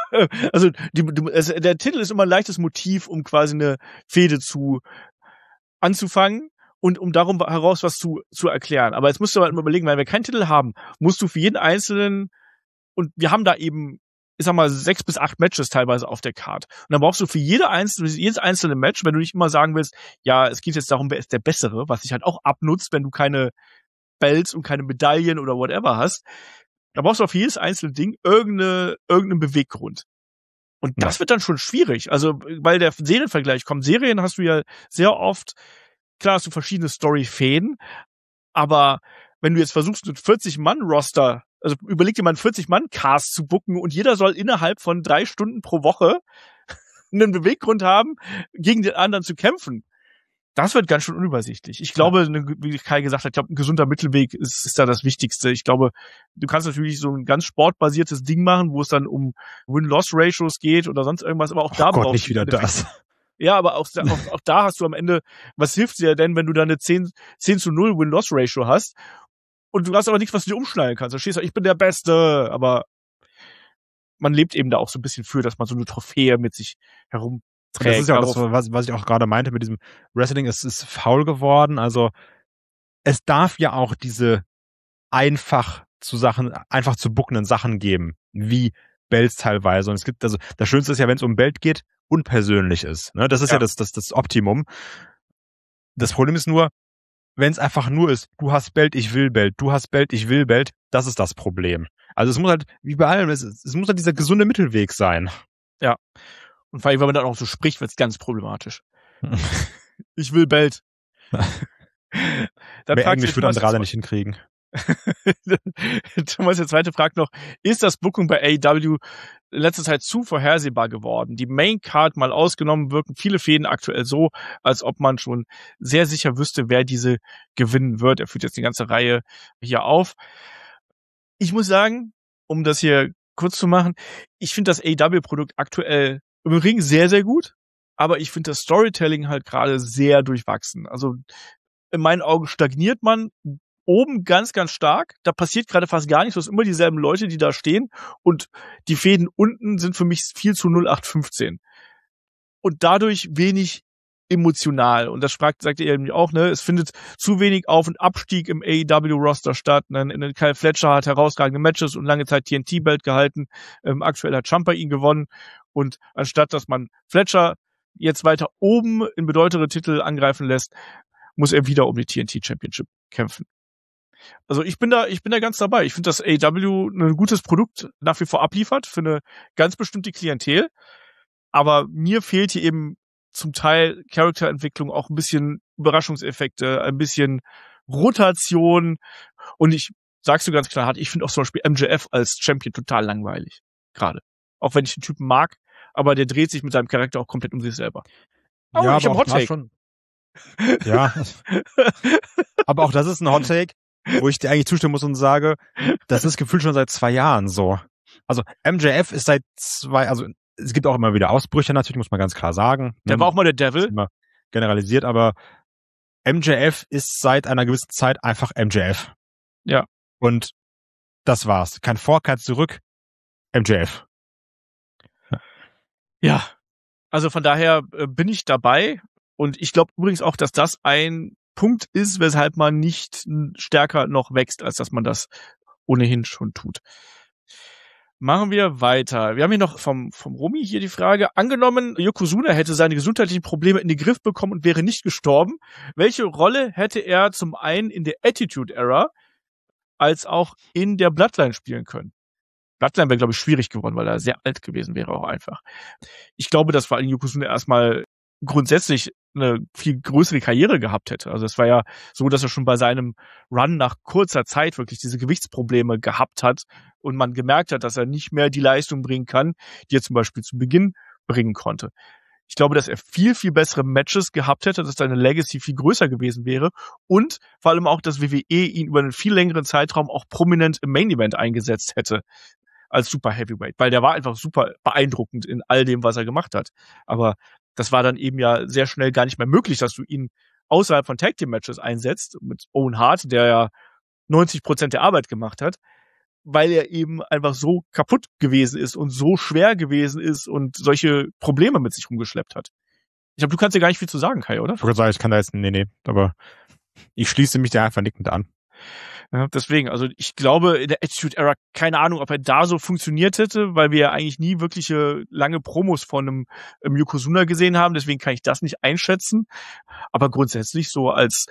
Also die, die, es, der Titel ist immer ein leichtes Motiv, um quasi eine Fehde zu anzufangen und um darum heraus was zu zu erklären. Aber jetzt musst du halt mal überlegen, wenn wir keinen Titel haben, musst du für jeden einzelnen, und wir haben da eben, ich sag mal, sechs bis acht Matches teilweise auf der Card. Und dann brauchst du für jede einzelne, jedes einzelne Match, wenn du nicht immer sagen willst, ja, es geht jetzt darum, wer ist der Bessere, was sich halt auch abnutzt, wenn du keine Belts und keine Medaillen oder whatever hast, da brauchst du auf jedes einzelne Ding irgendeine, irgendeinen Beweggrund. Und das ja. wird dann schon schwierig. Also, weil der Serienvergleich kommt. Serien hast du ja sehr oft, klar hast du verschiedene Story-Fäden, aber wenn du jetzt versuchst, einen vierzig-Mann-Roster, also überleg dir mal einen vierzig-Mann-Cast zu booken und jeder soll innerhalb von drei Stunden pro Woche einen Beweggrund haben, gegen den anderen zu kämpfen. Das wird ganz schön unübersichtlich. Ich glaube, wie Kai gesagt hat, ich glaube, ein gesunder Mittelweg ist, ist da das Wichtigste. Ich glaube, du kannst natürlich so ein ganz sportbasiertes Ding machen, wo es dann um Win-Loss-Ratios geht oder sonst irgendwas, aber auch oh da Gott, nicht wieder das. Ja, aber auch, auch, auch da hast du am Ende, was hilft dir denn, wenn du da eine zehn zu null Win-Loss-Ratio hast und du hast aber nichts, was du dir umschneiden kannst. Da stehst du, ich bin der Beste, aber man lebt eben da auch so ein bisschen für, dass man so eine Trophäe mit sich herum trägt. Das ist ja auch das, was, was ich auch gerade meinte mit diesem Wrestling, es ist faul geworden. Also es darf ja auch diese einfach zu Sachen, einfach zu bookenden Sachen geben, wie Belts teilweise. Und es gibt, also das Schönste ist ja, wenn es um Belt geht, unpersönlich ist. Ne? Das ist ja, ja das, das, das Optimum. Das Problem ist nur, wenn es einfach nur ist, du hast Belt, ich will Belt, du hast Belt, ich will Belt, das ist das Problem. Also es muss halt, wie bei allem, es, es muss halt dieser gesunde Mittelweg sein. Ja. Und vor allem, wenn man dann auch so spricht, wird es ganz problematisch. Ich will Belt. Mehr Englisch wird Andrade nicht hinkriegen. Thomas, der zweite fragt noch, ist das Booking bei A E W in letzter Zeit zu vorhersehbar geworden? Die Main Card mal ausgenommen, wirken viele Fäden aktuell so, als ob man schon sehr sicher wüsste, wer diese gewinnen wird. Er führt jetzt die ganze Reihe hier auf. Ich muss sagen, um das hier kurz zu machen, ich finde das A E W-Produkt aktuell im Ring sehr, sehr gut, aber ich finde das Storytelling halt gerade sehr durchwachsen. Also in meinen Augen stagniert man oben ganz, ganz stark. Da passiert gerade fast gar nichts. Du hast immer dieselben Leute, die da stehen. Und die Fäden unten sind für mich viel zu null acht fünfzehn. Und dadurch wenig emotional. Und das fragt, sagt ihr eben auch, ne? Es findet zu wenig Auf- und Abstieg im A E W-Roster statt. Ne? Kyle Fletcher hat herausragende Matches und lange Zeit T N T-Belt gehalten. Ähm, aktuell hat Ciampa ihn gewonnen. Und anstatt, dass man Fletcher jetzt weiter oben in bedeutere Titel angreifen lässt, muss er wieder um die T N T-Championship kämpfen. Also ich bin da, ich bin da ganz dabei. Ich finde, dass A E W ein gutes Produkt nach wie vor abliefert für eine ganz bestimmte Klientel. Aber mir fehlt hier eben zum Teil Charakterentwicklung, auch ein bisschen Überraschungseffekte, ein bisschen Rotation. Und ich sag's dir ganz klar hart, ich finde auch zum Beispiel M J F als Champion total langweilig. Gerade. Auch wenn ich den Typen mag, aber der dreht sich mit seinem Charakter auch komplett um sich selber. Oh, ja, ich aber hab Hot Take. Schon. Ja. Aber auch das ist ein Hot Take, wo ich dir eigentlich zustimmen muss und sage, das ist gefühlt schon seit zwei Jahren so. Also M J F ist seit zwei, also es gibt auch immer wieder Ausbrüche natürlich, muss man ganz klar sagen. Der war auch mal der Devil. Immer generalisiert, aber M J F ist seit einer gewissen Zeit einfach M J F. Ja. Und das war's. Kein Vor, kein Zurück. M J F. Ja. Also von daher äh, bin ich dabei. Und ich glaube übrigens auch, dass das ein Punkt ist, weshalb man nicht stärker noch wächst, als dass man das ohnehin schon tut. Machen wir weiter. Wir haben hier noch vom, vom Romy hier die Frage. Angenommen, Yokozuna hätte seine gesundheitlichen Probleme in den Griff bekommen und wäre nicht gestorben. Welche Rolle hätte er zum einen in der Attitude Era als auch in der Bloodline spielen können? Bloodline wäre, glaube ich, schwierig geworden, weil er sehr alt gewesen wäre auch einfach. Ich glaube, dass vor allem Yokozuna erstmal grundsätzlich eine viel größere Karriere gehabt hätte. Also es war ja so, dass er schon bei seinem Run nach kurzer Zeit wirklich diese Gewichtsprobleme gehabt hat und man gemerkt hat, dass er nicht mehr die Leistung bringen kann, die er zum Beispiel zu Beginn bringen konnte. Ich glaube, dass er viel, viel bessere Matches gehabt hätte, dass seine Legacy viel größer gewesen wäre und vor allem auch, dass W W E ihn über einen viel längeren Zeitraum auch prominent im Main Event eingesetzt hätte als Super Heavyweight, weil der war einfach super beeindruckend in all dem, was er gemacht hat. Aber das war dann eben ja sehr schnell gar nicht mehr möglich, dass du ihn außerhalb von Tag Team Matches einsetzt, mit Owen Hart, der ja neunzig Prozent der Arbeit gemacht hat, weil er eben einfach so kaputt gewesen ist und so schwer gewesen ist und solche Probleme mit sich rumgeschleppt hat. Ich glaube, du kannst dir gar nicht viel zu sagen, Kai, oder? Ich würde sagen, ich kann da jetzt, nee, nee, aber ich schließe mich da einfach nickend an. Ja, deswegen, also ich glaube, in der Attitude Era, keine Ahnung, ob er da so funktioniert hätte, weil wir ja eigentlich nie wirkliche lange Promos von einem, einem Yokozuna gesehen haben, deswegen kann ich das nicht einschätzen. Aber grundsätzlich so als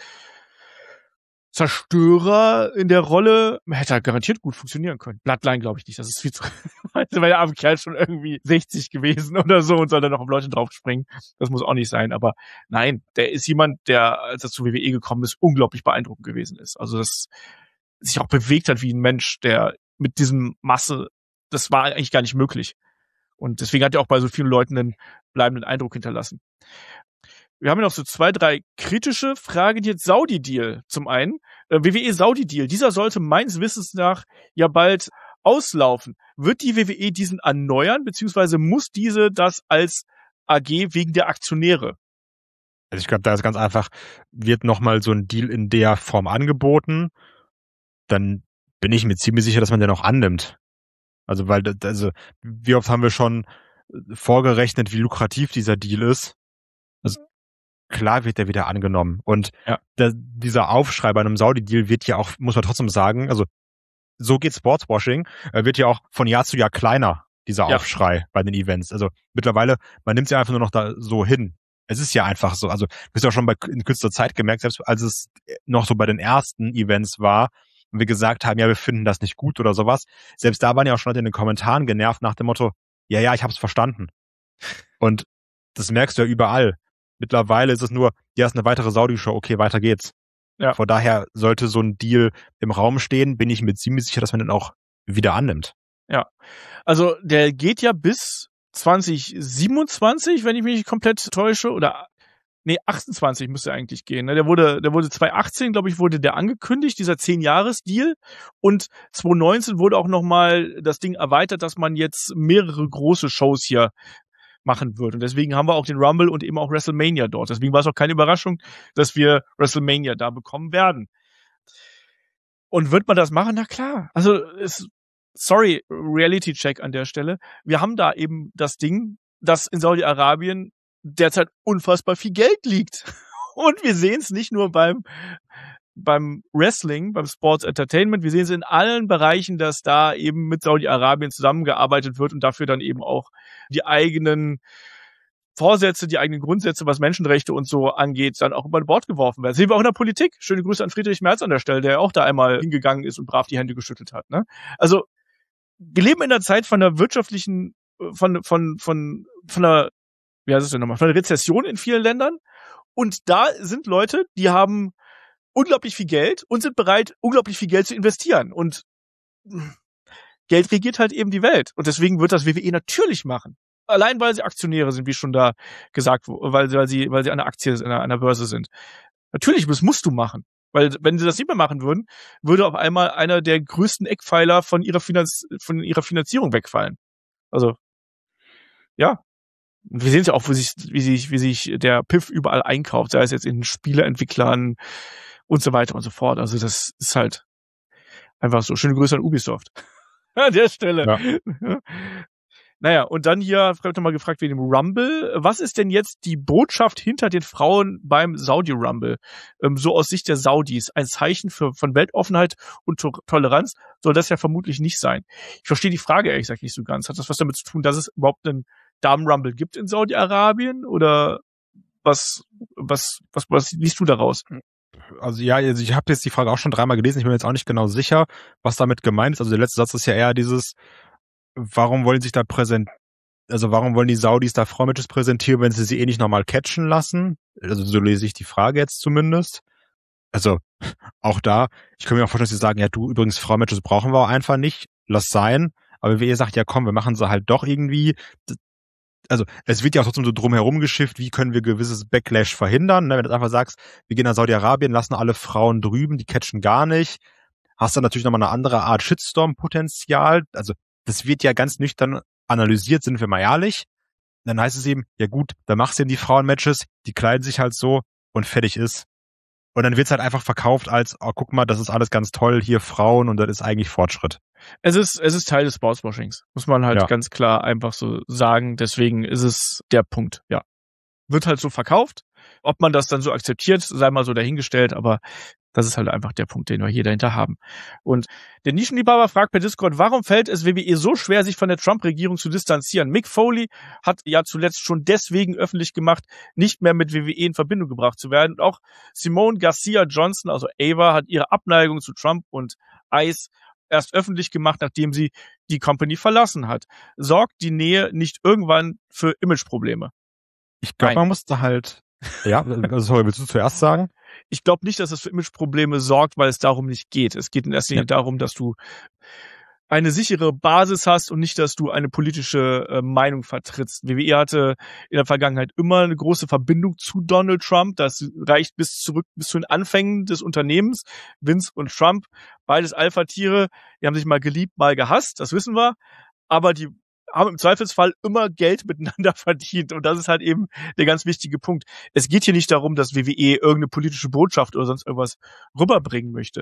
Zerstörer in der Rolle hätte er garantiert gut funktionieren können. Bloodline glaube ich nicht, das ist viel zu, also weil der arme Kerl schon irgendwie sechzig gewesen oder so und soll dann noch auf Leute draufspringen. Das muss auch nicht sein, aber nein, der ist jemand, der, als er zu W W E gekommen ist, unglaublich beeindruckend gewesen ist. Also das sich auch bewegt hat wie ein Mensch, der mit diesem Masse, das war eigentlich gar nicht möglich. Und deswegen hat er auch bei so vielen Leuten einen bleibenden Eindruck hinterlassen. Wir haben ja noch so zwei, drei kritische Fragen. Jetzt Saudi-Deal zum einen. Äh, W W E Saudi-Deal. Dieser sollte meines Wissens nach ja bald auslaufen. Wird die W W E diesen erneuern, beziehungsweise muss diese das als A G wegen der Aktionäre? Also ich glaube, da ist ganz einfach, wird nochmal so ein Deal in der Form angeboten, dann bin ich mir ziemlich sicher, dass man den auch annimmt. Also, weil, also, wie oft haben wir schon vorgerechnet, wie lukrativ dieser Deal ist? Also, klar wird der wieder angenommen. Und ja. der, dieser Aufschrei bei einem Saudi-Deal wird ja auch, muss man trotzdem sagen, also, so geht Sportswashing, wird ja auch von Jahr zu Jahr kleiner, dieser ja. Aufschrei bei den Events. Also, mittlerweile, man nimmt ja einfach nur noch da so hin. Es ist ja einfach so, also, du hast ja auch schon bei, in kürzester Zeit gemerkt, selbst als es noch so bei den ersten Events war, und wir gesagt haben, ja, wir finden das nicht gut oder sowas. Selbst da waren ja auch schon Leute in den Kommentaren genervt nach dem Motto, ja, ja, ich hab's verstanden. Und das merkst du ja überall. Mittlerweile ist es nur, ja, ist eine weitere Saudi-Show, okay, weiter geht's. Ja. Von daher sollte so ein Deal im Raum stehen, bin ich mir ziemlich sicher, dass man den auch wieder annimmt. Ja, also der geht ja bis zwanzig siebenundzwanzig, wenn ich mich nicht komplett täusche, oder nee, achtundzwanzig müsste eigentlich gehen. Ne? Der wurde, der wurde zwanzig achtzehn, glaube ich, wurde der angekündigt, dieser zehn-Jahres-Deal. Und zwanzig neunzehn wurde auch nochmal das Ding erweitert, dass man jetzt mehrere große Shows hier machen wird. Und deswegen haben wir auch den Rumble und eben auch WrestleMania dort. Deswegen war es auch keine Überraschung, dass wir WrestleMania da bekommen werden. Und wird man das machen? Na klar. Also, es, sorry, Reality-Check an der Stelle. Wir haben da eben das Ding, das in Saudi-Arabien derzeit unfassbar viel Geld liegt. Und wir sehen es nicht nur beim beim Wrestling, beim Sports Entertainment, wir sehen es in allen Bereichen, dass da eben mit Saudi-Arabien zusammengearbeitet wird und dafür dann eben auch die eigenen Vorsätze, die eigenen Grundsätze, was Menschenrechte und so angeht, dann auch über Bord geworfen werden. Das sehen wir auch in der Politik. Schöne Grüße an Friedrich Merz an der Stelle, der auch da einmal hingegangen ist und brav die Hände geschüttelt hat. Ne? Also wir leben in der Zeit von der wirtschaftlichen, von von von von der wie heißt es denn nochmal, von der Rezession in vielen Ländern. Und da sind Leute, die haben unglaublich viel Geld und sind bereit, unglaublich viel Geld zu investieren. Und Geld regiert halt eben die Welt. Und deswegen wird das W W E natürlich machen. Allein weil sie Aktionäre sind, wie schon da gesagt wurde, weil, weil sie, weil sie an der Aktie, an der, an der Börse sind. Natürlich, das musst du machen. Weil, wenn sie das nicht mehr machen würden, würde auf einmal einer der größten Eckpfeiler von ihrer Finanz, von ihrer Finanzierung wegfallen. Also, ja. Und wir sehen es ja auch, wie sich, wie sich, wie sich der Piff überall einkauft, sei es jetzt in Spieleentwicklern und so weiter und so fort. Also das ist halt einfach so. Schöne Grüße an Ubisoft. An der Stelle. Ja. Naja, und dann hier, ich habe nochmal gefragt wegen dem Rumble. Was ist denn jetzt die Botschaft hinter den Frauen beim Saudi-Rumble? Ähm, so aus Sicht der Saudis. Ein Zeichen für, von Weltoffenheit und to- Toleranz soll das ja vermutlich nicht sein. Ich verstehe die Frage ehrlich gesagt nicht so ganz. Hat das was damit zu tun, dass es überhaupt einen Damen-Rumble gibt in Saudi-Arabien? Oder was, was, was, was liest du daraus? Also ja, also ich habe jetzt die Frage auch schon dreimal gelesen. Ich bin mir jetzt auch nicht genau sicher, was damit gemeint ist. Also der letzte Satz ist ja eher dieses, warum wollen sich da präsent, also warum wollen die Saudis da Frauenmatches präsentieren, wenn sie sie eh nicht nochmal catchen lassen? Also so lese ich die Frage jetzt zumindest. Also auch da, ich kann mir auch vorstellen, dass sie sagen, ja du, übrigens Frauenmatches brauchen wir auch einfach nicht, lass sein. Aber wie ihr sagt, ja komm, wir machen sie halt doch irgendwie. Also es wird ja auch trotzdem so drumherum geschifft, wie können wir gewisses Backlash verhindern. Ne? Wenn du einfach sagst, wir gehen nach Saudi-Arabien, lassen alle Frauen drüben, die catchen gar nicht, hast du natürlich nochmal eine andere Art Shitstorm-Potenzial. Also das wird ja ganz nüchtern analysiert, sind wir mal ehrlich. Dann heißt es eben, ja gut, dann machst du eben die Frauenmatches, die kleiden sich halt so und fertig ist. Und dann wird's halt einfach verkauft als, oh, guck mal, das ist alles ganz toll, hier Frauen und das ist eigentlich Fortschritt. Es ist, es ist Teil des Sportswashings. Muss man halt Ja. ganz klar einfach so sagen. Deswegen ist es der Punkt, ja. Wird halt so verkauft. Ob man das dann so akzeptiert, sei mal so dahingestellt, aber das ist halt einfach der Punkt, den wir hier dahinter haben. Und der Nischenliebhaber fragt per Discord, warum fällt es W W E so schwer, sich von der Trump-Regierung zu distanzieren? Mick Foley hat ja zuletzt schon deswegen öffentlich gemacht, nicht mehr mit W W E in Verbindung gebracht zu werden. Und auch Simone Garcia Johnson, also Ava, hat ihre Abneigung zu Trump und Ice erst öffentlich gemacht, nachdem sie die Company verlassen hat. Sorgt die Nähe nicht irgendwann für Imageprobleme? Ich glaube, man musste halt, ja, sorry, willst du zuerst sagen? Ich glaube nicht, dass es für Imageprobleme sorgt, weil es darum nicht geht. Es geht in erster Linie ja. darum, dass du eine sichere Basis hast und nicht, dass du eine politische äh, Meinung vertrittst. W W E hatte in der Vergangenheit immer eine große Verbindung zu Donald Trump. Das reicht bis zurück, bis zu den Anfängen des Unternehmens. Vince und Trump, beides Alpha-Tiere, die haben sich mal geliebt, mal gehasst, das wissen wir. Aber die haben im Zweifelsfall immer Geld miteinander verdient. Und das ist halt eben der ganz wichtige Punkt. Es geht hier nicht darum, dass W W E irgendeine politische Botschaft oder sonst irgendwas rüberbringen möchte.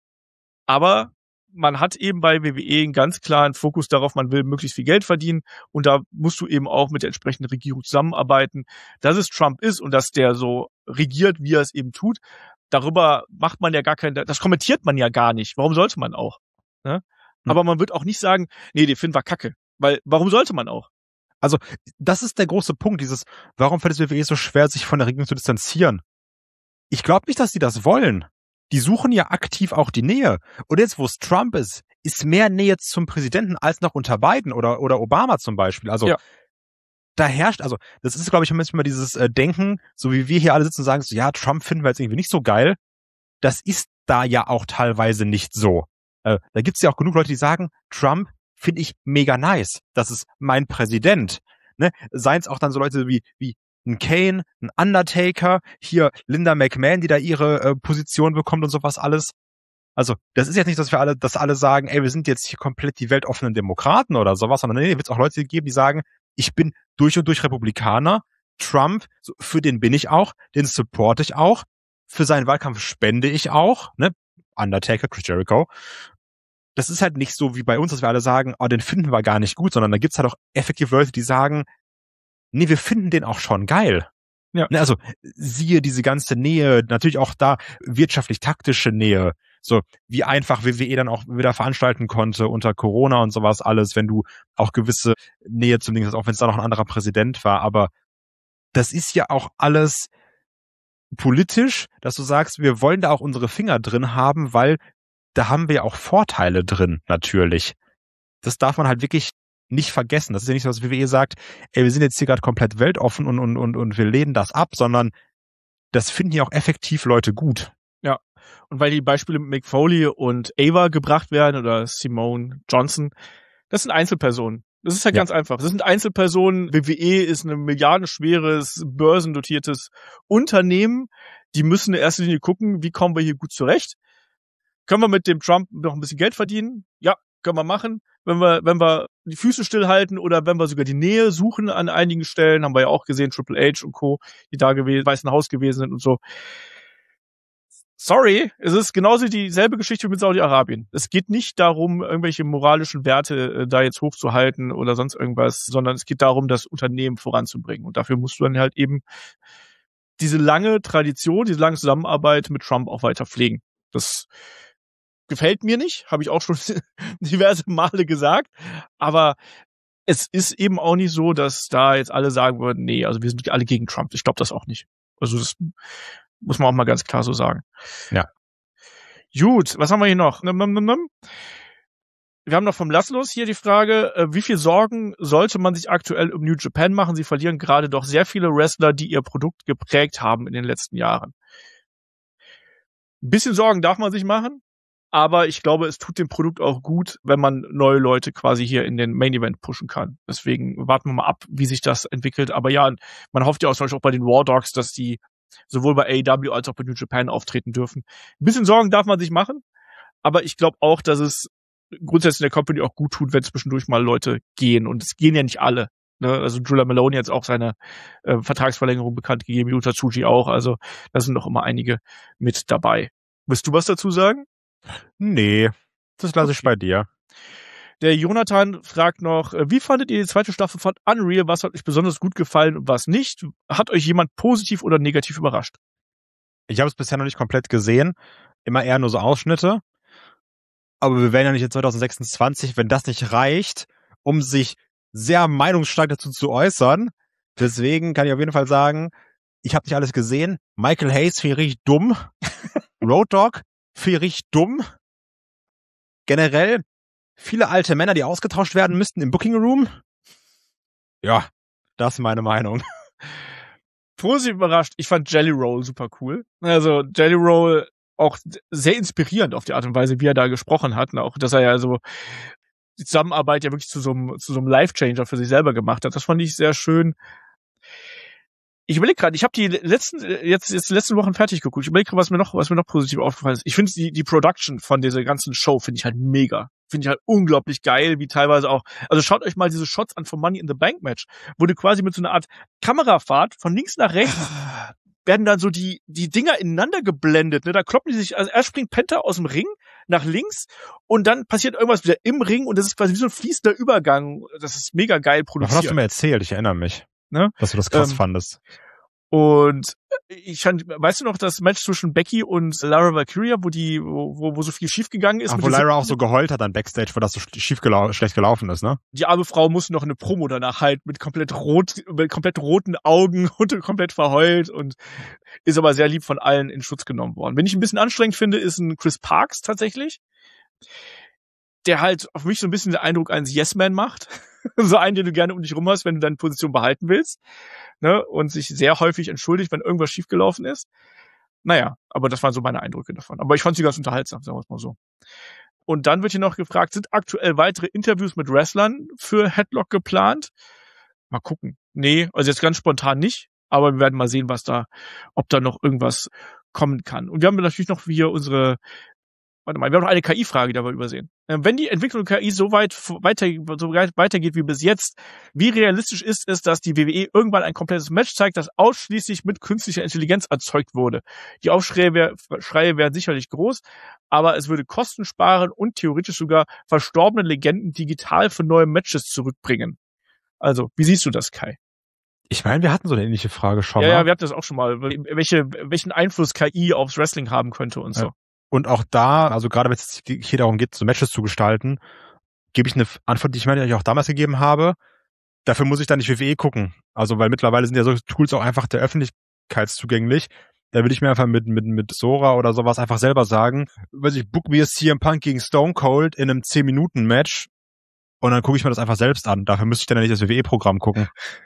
Aber man hat eben bei W W E einen ganz klaren Fokus darauf, man will möglichst viel Geld verdienen. Und da musst du eben auch mit der entsprechenden Regierung zusammenarbeiten. Dass es Trump ist und dass der so regiert, wie er es eben tut, darüber macht man ja gar kein, das kommentiert man ja gar nicht. Warum sollte man auch? Ne? Hm. Aber man wird auch nicht sagen, nee, den Film war kacke. Weil, warum sollte man auch? Also, das ist der große Punkt, dieses, warum fällt es W W E so schwer, sich von der Regierung zu distanzieren? Ich glaube nicht, dass die das wollen. Die suchen ja aktiv auch die Nähe. Und jetzt, wo es Trump ist, ist mehr Nähe zum Präsidenten als noch unter Biden oder, oder Obama zum Beispiel. Also, ja. da herrscht, also, das ist, glaube ich, manchmal dieses äh, Denken, so wie wir hier alle sitzen und sagen, so, ja, Trump finden wir jetzt irgendwie nicht so geil. Das ist da ja auch teilweise nicht so. Äh, da gibt's ja auch genug Leute, die sagen, Trump finde ich mega nice. Das ist mein Präsident. Ne? Seien es auch dann so Leute wie wie ein Kane, ein Undertaker, hier Linda McMahon, die da ihre äh, Position bekommt und sowas alles. Also das ist jetzt nicht, dass wir alle, dass alle sagen, ey, wir sind jetzt hier komplett die weltoffenen Demokraten oder sowas, sondern nee, wird es auch Leute geben, die sagen, ich bin durch und durch Republikaner. Trump, so, für den bin ich auch, den supporte ich auch, für seinen Wahlkampf spende ich auch. Ne? Undertaker, Chris Jericho. Das ist halt nicht so wie bei uns, dass wir alle sagen, oh, den finden wir gar nicht gut, sondern da gibt's halt auch effektiv Leute, die sagen, nee, wir finden den auch schon geil. Ja. Also siehe diese ganze Nähe, natürlich auch da wirtschaftlich-taktische Nähe, so wie einfach W W E dann auch wieder veranstalten konnte unter Corona und sowas alles, wenn du auch gewisse Nähe zum Ding hast, auch wenn es da noch ein anderer Präsident war, aber das ist ja auch alles politisch, dass du sagst, wir wollen da auch unsere Finger drin haben, weil da haben wir ja auch Vorteile drin, natürlich. Das darf man halt wirklich nicht vergessen. Das ist ja nicht so, dass W W E sagt, ey, wir sind jetzt hier gerade komplett weltoffen und, und, und, und wir lehnen das ab, sondern das finden ja auch effektiv Leute gut. Ja. Und weil die Beispiele mit Mick Foley und Ava gebracht werden oder Simone Johnson, das sind Einzelpersonen. Das ist halt ja ganz einfach. Das sind Einzelpersonen. W W E ist ein milliardenschweres, börsennotiertes Unternehmen. Die müssen in erster Linie gucken, wie kommen wir hier gut zurecht. Können wir mit dem Trump noch ein bisschen Geld verdienen? Ja, können wir machen. Wenn wir, wenn wir die Füße stillhalten oder wenn wir sogar die Nähe suchen an einigen Stellen, haben wir ja auch gesehen, Triple H und Co., die da gewesen, Weißen Haus gewesen sind und so. Sorry, es ist genauso dieselbe Geschichte mit Saudi-Arabien. Es geht nicht darum, irgendwelche moralischen Werte äh, da jetzt hochzuhalten oder sonst irgendwas, sondern es geht darum, das Unternehmen voranzubringen. Und dafür musst du dann halt eben diese lange Tradition, diese lange Zusammenarbeit mit Trump auch weiter pflegen. Das gefällt mir nicht, habe ich auch schon diverse Male gesagt, aber es ist eben auch nicht so, dass da jetzt alle sagen würden, nee, also wir sind alle gegen Trump. Ich glaube das auch nicht. Also das muss man auch mal ganz klar so sagen. Ja. Gut, was haben wir hier noch? Wir haben noch vom Laszlos hier die Frage, wie viel Sorgen sollte man sich aktuell um New Japan machen? Sie verlieren gerade doch sehr viele Wrestler, die ihr Produkt geprägt haben in den letzten Jahren. Ein bisschen Sorgen darf man sich machen. Aber ich glaube, es tut dem Produkt auch gut, wenn man neue Leute quasi hier in den Main Event pushen kann. Deswegen warten wir mal ab, wie sich das entwickelt. Aber ja, man hofft ja auch zum Beispiel auch bei den War Dogs, dass die sowohl bei A E W als auch bei New Japan auftreten dürfen. Ein bisschen Sorgen darf man sich machen. Aber ich glaube auch, dass es grundsätzlich in der Company auch gut tut, wenn zwischendurch mal Leute gehen. Und es gehen ja nicht alle. Ne? Also Drilla Maloney hat jetzt auch seine äh, Vertragsverlängerung bekannt gegeben, Yuta Tsuji auch. Also da sind noch immer einige mit dabei. Willst du was dazu sagen? Nee, das lasse Okay. ich bei dir. Der Jonathan fragt noch, wie fandet ihr die zweite Staffel von Unreal? Was hat euch besonders gut gefallen und was nicht? Hat euch jemand positiv oder negativ überrascht? Ich habe es bisher noch nicht komplett gesehen. Immer eher nur so Ausschnitte. Aber wir werden ja nicht in zwanzig sechsundzwanzig, wenn das nicht reicht, um sich sehr meinungsstark dazu zu äußern. Deswegen kann ich auf jeden Fall sagen, ich habe nicht alles gesehen. Michael Hayes finde ich richtig dumm. Road Dogg finde ich richtig dumm. Generell viele alte Männer, die ausgetauscht werden müssten im Booking Room. Ja, das ist meine Meinung. Positiv überrascht, ich fand Jelly Roll super cool. Also Jelly Roll auch sehr inspirierend auf die Art und Weise, wie er da gesprochen hat. Und auch, dass er ja so die Zusammenarbeit ja wirklich zu so einem, zu so einem Life-Changer für sich selber gemacht hat. Das fand ich sehr schön. Ich überlege gerade, ich habe die letzten, jetzt, jetzt die letzten Wochen fertig geguckt. Ich überlege gerade, was mir noch, was mir noch positiv aufgefallen ist. Ich finde die, die Production von dieser ganzen Show finde ich halt mega. Finde ich halt unglaublich geil, wie teilweise auch, also schaut euch mal diese Shots an vom Money in the Bank Match, wo du quasi mit so einer Art Kamerafahrt von links nach rechts werden dann so die, die Dinger ineinander geblendet, ne, da kloppen die sich, also erst springt Penta aus dem Ring nach links und dann passiert irgendwas wieder im Ring und das ist quasi wie so ein fließender Übergang. Das ist mega geil produziert. Was hast du mir erzählt? Ich erinnere mich. Ne? Dass du das krass ähm, fandest. Und ich fand, weißt du noch, das Match zwischen Becky und Lyra Valkyria, wo die, wo, wo, wo so viel schief gegangen ist? Ach, mit wo dieser- Lyra auch so geheult hat dann Backstage, weil das so schief gelau- schlecht gelaufen ist, ne? Die arme Frau musste noch eine Promo danach halten mit komplett rot, mit komplett roten Augen und komplett verheult und ist aber sehr lieb von allen in Schutz genommen worden. Wenn ich ein bisschen anstrengend finde, ist ein Chris Parks tatsächlich, der halt auf mich so ein bisschen den Eindruck eines Yes-Man macht. So einen, den du gerne um dich rum hast, wenn du deine Position behalten willst. Ne? Und sich sehr häufig entschuldigt, wenn irgendwas schiefgelaufen ist. Naja, aber das waren so meine Eindrücke davon. Aber ich fand sie ganz unterhaltsam, sagen wir es mal so. Und dann wird hier noch gefragt, sind aktuell weitere Interviews mit Wrestlern für Headlock geplant? Mal gucken. Nee, also jetzt ganz spontan nicht. Aber wir werden mal sehen, was da, ob da noch irgendwas kommen kann. Und wir haben natürlich noch hier unsere, warte mal, wir haben noch eine K I-Frage, die wir übersehen. Wenn die Entwicklung der K I so weit weiter, so weit weitergeht wie bis jetzt, wie realistisch ist es, dass die W W E irgendwann ein komplettes Match zeigt, das ausschließlich mit künstlicher Intelligenz erzeugt wurde? Die Aufschreie wär, Schreie wären sicherlich groß, aber es würde Kosten sparen und theoretisch sogar verstorbene Legenden digital für neue Matches zurückbringen. Also, wie siehst du das, Kai? Ich meine, wir hatten so eine ähnliche Frage schon Ja, mal. ja, wir hatten das auch schon mal. Welche, welchen Einfluss K I aufs Wrestling haben könnte und so. Ja. Und auch da, also gerade wenn es hier darum geht, so Matches zu gestalten, gebe ich eine Antwort, die ich meine, die ich auch damals gegeben habe. Dafür muss ich dann nicht W W E gucken. Also, weil mittlerweile sind ja solche Tools auch einfach der Öffentlichkeit zugänglich. Da will ich mir einfach mit, mit, mit Sora oder sowas einfach selber sagen, weiß ich, book mir C M Punk gegen Stone Cold in einem zehn Minuten Match und dann gucke ich mir das einfach selbst an. Dafür müsste ich dann ja nicht das W W E-Programm gucken.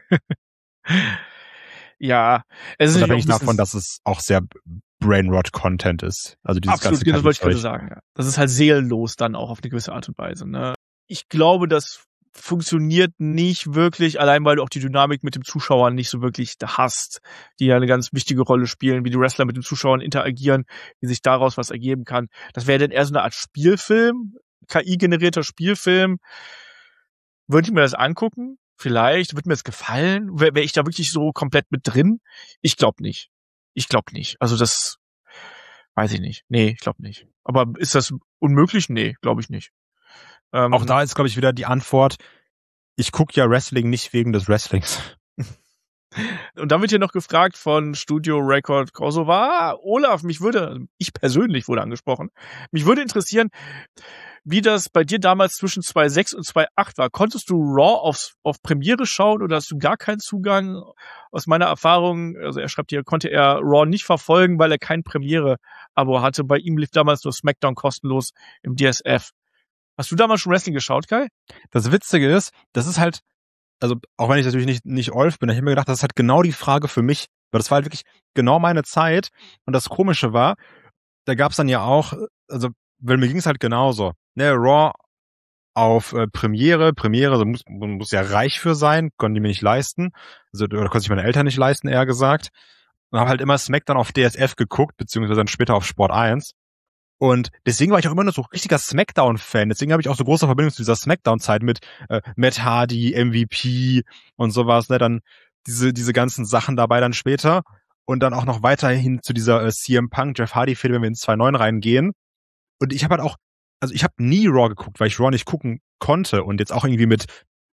Ja, es ist Unabhängig nicht auch ein davon, dass es auch sehr Brainrot-Content ist. Also dieses absolut, ganze das wollte ich gerade Zeug. sagen. Ja. Das ist halt seelenlos dann auch auf eine gewisse Art und Weise. Ne? Ich glaube, das funktioniert nicht wirklich, allein weil du auch die Dynamik mit dem Zuschauer nicht so wirklich hast, die ja eine ganz wichtige Rolle spielen, wie die Wrestler mit den Zuschauern interagieren, wie sich daraus was ergeben kann. Das wäre dann eher so eine Art Spielfilm, K I-generierter Spielfilm. Würde ich mir das angucken? Vielleicht. Wird mir das gefallen? Wäre wär ich da wirklich so komplett mit drin? Ich glaube nicht. Ich glaube nicht. Also das weiß ich nicht. Nee, ich glaube nicht. Aber ist das unmöglich? Nee, glaube ich nicht. Ähm, Auch da ist, glaube ich, wieder die Antwort, ich gucke ja Wrestling nicht wegen des Wrestlings. Und dann wird hier noch gefragt von Studio Record Kosovo. Olaf, mich würde, ich persönlich wurde angesprochen, mich würde interessieren, wie das bei dir damals zwischen zwei Komma sechs und zwei Komma acht war. Konntest du Raw auf, auf Premiere schauen oder hast du gar keinen Zugang? Aus meiner Erfahrung, also er schreibt hier, konnte er Raw nicht verfolgen, weil er kein Premiere-Abo hatte. Bei ihm lief damals nur SmackDown kostenlos im D S F. Hast du damals schon Wrestling geschaut, Kai? Das Witzige ist, das ist halt, also auch wenn ich natürlich nicht nicht Olf bin, ich habe mir gedacht, das ist halt genau die Frage für mich, weil das war halt wirklich genau meine Zeit und das Komische war, da gab's dann ja auch, also weil mir ging's halt genauso, ne, Raw auf äh, Premiere, Premiere, also muss, man muss ja reich für sein, konnten die mir nicht leisten, also oder konnten sich meine Eltern nicht leisten, eher gesagt, und habe halt immer SmackDown auf D S F geguckt, beziehungsweise dann später auf Sport eins Und deswegen war ich auch immer noch so richtiger Smackdown-Fan. Deswegen habe ich auch so große Verbindung zu dieser Smackdown-Zeit mit äh, Matt Hardy, M V P und sowas. Ne? Dann diese diese ganzen Sachen dabei dann später. Und dann auch noch weiterhin zu dieser äh, C M Punk, Jeff Hardy-Fehde, wenn wir in zwei neun reingehen. Und ich habe halt auch, also ich habe nie Raw geguckt, weil ich Raw nicht gucken konnte. Und jetzt auch irgendwie mit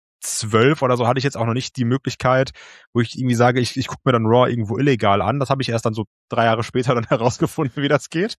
zwölf oder so hatte ich jetzt auch noch nicht die Möglichkeit, wo ich irgendwie sage, ich, ich gucke mir dann Raw irgendwo illegal an. Das habe ich erst dann so drei Jahre später dann herausgefunden, wie das geht.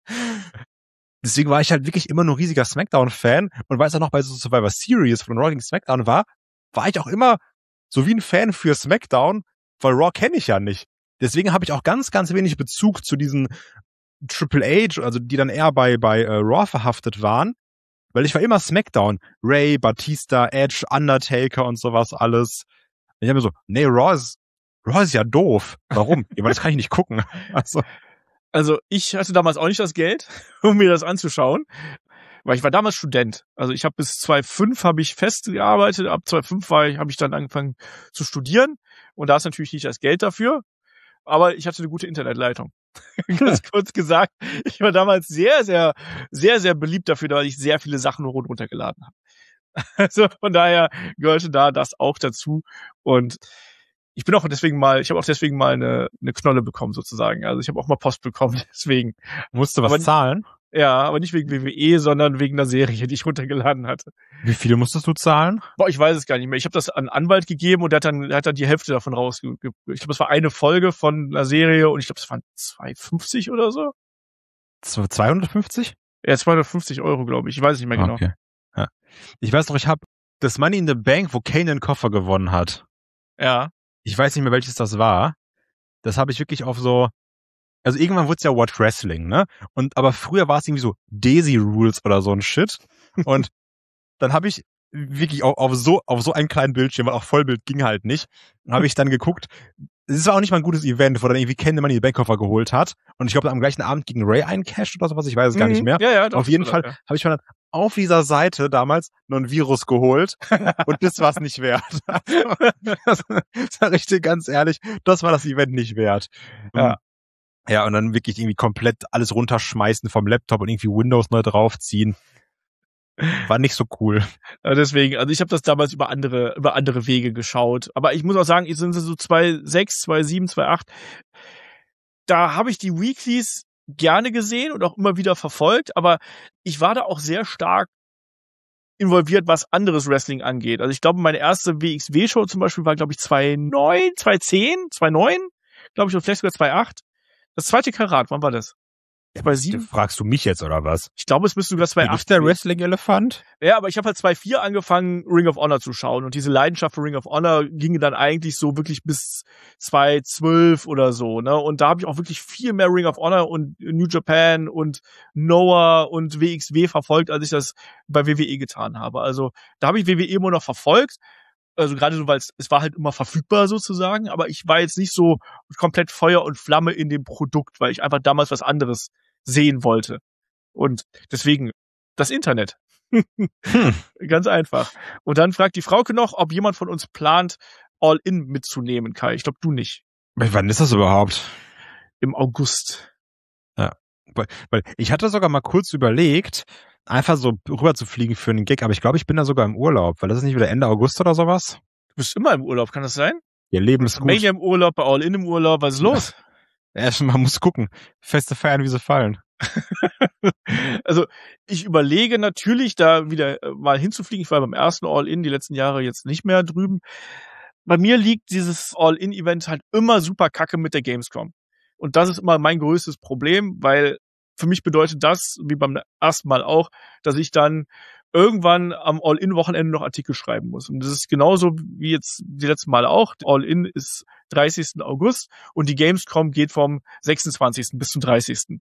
Deswegen war ich halt wirklich immer nur riesiger Smackdown-Fan. Und weil es auch noch bei so Survivor Series von Raw gegen Smackdown war, war ich auch immer so wie ein Fan für Smackdown, weil Raw kenne ich ja nicht. Deswegen habe ich auch ganz, ganz wenig Bezug zu diesen Triple H, also die dann eher bei bei äh, Raw verhaftet waren, weil ich war immer Smackdown. Ray, Batista, Edge, Undertaker und sowas alles. Und ich habe mir so, nee, Raw ist, Raw ist ja doof. Warum? Ja, weil das kann ich nicht gucken. Also, Also ich hatte damals auch nicht das Geld, um mir das anzuschauen, weil ich war damals Student. Also ich habe bis zweitausendfünf habe ich fest gearbeitet, ab zweitausendfünf war ich, habe ich dann angefangen zu studieren und da ist natürlich nicht das Geld dafür. Aber ich hatte eine gute Internetleitung. Ganz kurz gesagt, ich war damals sehr, sehr, sehr, sehr beliebt dafür, weil ich sehr viele Sachen nur runtergeladen habe. Also von daher gehörte da das auch dazu. Und ich bin auch deswegen mal, ich habe auch deswegen mal eine, eine Knolle bekommen sozusagen. Also ich habe auch mal Post bekommen, deswegen. Musst du was aber, zahlen? Ja, aber nicht wegen W W E, sondern wegen einer Serie, die ich runtergeladen hatte. Wie viel musstest du zahlen? Boah, ich weiß es gar nicht mehr. Ich habe das an einen Anwalt gegeben und der hat dann, der hat dann die Hälfte davon rausge... Ich glaube, es war eine Folge von einer Serie und ich glaube, es waren zwei fünfzig oder so. zweihundertfünfzig? Ja, zweihundertfünfzig Euro, glaube ich. Ich weiß es nicht mehr genau. Okay. Ja. Ich weiß noch, ich habe das Money in the Bank, wo Kane den Koffer gewonnen hat. Ja. Ich weiß nicht mehr, welches das war. Das habe ich wirklich auf so... Also irgendwann wurde es ja Watch Wrestling, ne? Und aber früher war es irgendwie so Daisy Rules oder so ein Shit. Und dann habe ich wirklich auf, auf so auf so einen kleinen Bildschirm, weil auch Vollbild ging halt nicht, habe ich dann geguckt. Es war auch nicht mal ein gutes Event, wo dann irgendwie Ken Money in the Bank Koffer geholt hat. Und ich glaube, am gleichen Abend gegen Ray eincashed oder sowas, ich weiß es gar Mhm. nicht mehr. Ja, ja, doch, auf jeden das Fall war das, habe ich mir dann auf dieser Seite damals noch ein Virus geholt und das war es nicht wert. Das war richtig ganz ehrlich, das war das Event nicht wert. Ja. Ja, und dann wirklich irgendwie komplett alles runterschmeißen vom Laptop und irgendwie Windows neu draufziehen. War nicht so cool. Ja, deswegen, also ich habe das damals über andere über andere Wege geschaut. Aber ich muss auch sagen, ich sind so zwei sechs, zwei sieben, zwei acht. Da habe ich die Weeklies gerne gesehen und auch immer wieder verfolgt. Aber ich war da auch sehr stark involviert, was anderes Wrestling angeht. Also ich glaube, meine erste W X W-Show zum Beispiel war, glaube ich, zwei neun, zwei zehn, zwei neun, glaube ich, oder vielleicht sogar zwei acht. Das zweite Karat, wann war das? zwei sieben? Fragst du mich jetzt oder was? Ich glaube, es müsste sogar zwei acht. Du bist der Wrestling-Elefant? Ja, aber ich habe halt zwei vier angefangen, Ring of Honor zu schauen. Und diese Leidenschaft für Ring of Honor ging dann eigentlich so wirklich bis zwei zwölf oder so, ne? Und da habe ich auch wirklich viel mehr Ring of Honor und New Japan und Noah und W X W verfolgt, als ich das bei W W E getan habe. Also da habe ich W W E immer noch verfolgt. Also gerade so, weil es es war halt immer verfügbar sozusagen, aber ich war jetzt nicht so komplett Feuer und Flamme in dem Produkt, weil ich einfach damals was anderes sehen wollte. Und deswegen das Internet. Hm. Ganz einfach. Und dann fragt die Frauke noch, ob jemand von uns plant, All-In mitzunehmen, Kai. Ich glaube, du nicht. Wann ist das überhaupt? Im August. Ja, weil, weil ich hatte sogar mal kurz überlegt, einfach so rüber zu fliegen für einen Gig, aber ich glaube, ich bin da sogar im Urlaub, weil das ist nicht wieder Ende August oder sowas. Du bist immer im Urlaub, kann das sein? Ihr Leben ist gut. Mania im Urlaub, bei All-In im Urlaub, was ist los? Ja, man muss gucken. Feste feiern, wie sie fallen. Also ich überlege natürlich, da wieder mal hinzufliegen. Ich war beim ersten All-In die letzten Jahre jetzt nicht mehr drüben. Bei mir liegt dieses All-In-Event halt immer super kacke mit der Gamescom. Und das ist immer mein größtes Problem, weil für mich bedeutet das, wie beim ersten Mal auch, dass ich dann irgendwann am All-In-Wochenende noch Artikel schreiben muss. Und das ist genauso wie jetzt die letzten Mal auch. All-In ist dreißigsten August und die Gamescom geht vom sechsundzwanzigsten bis zum dreißigsten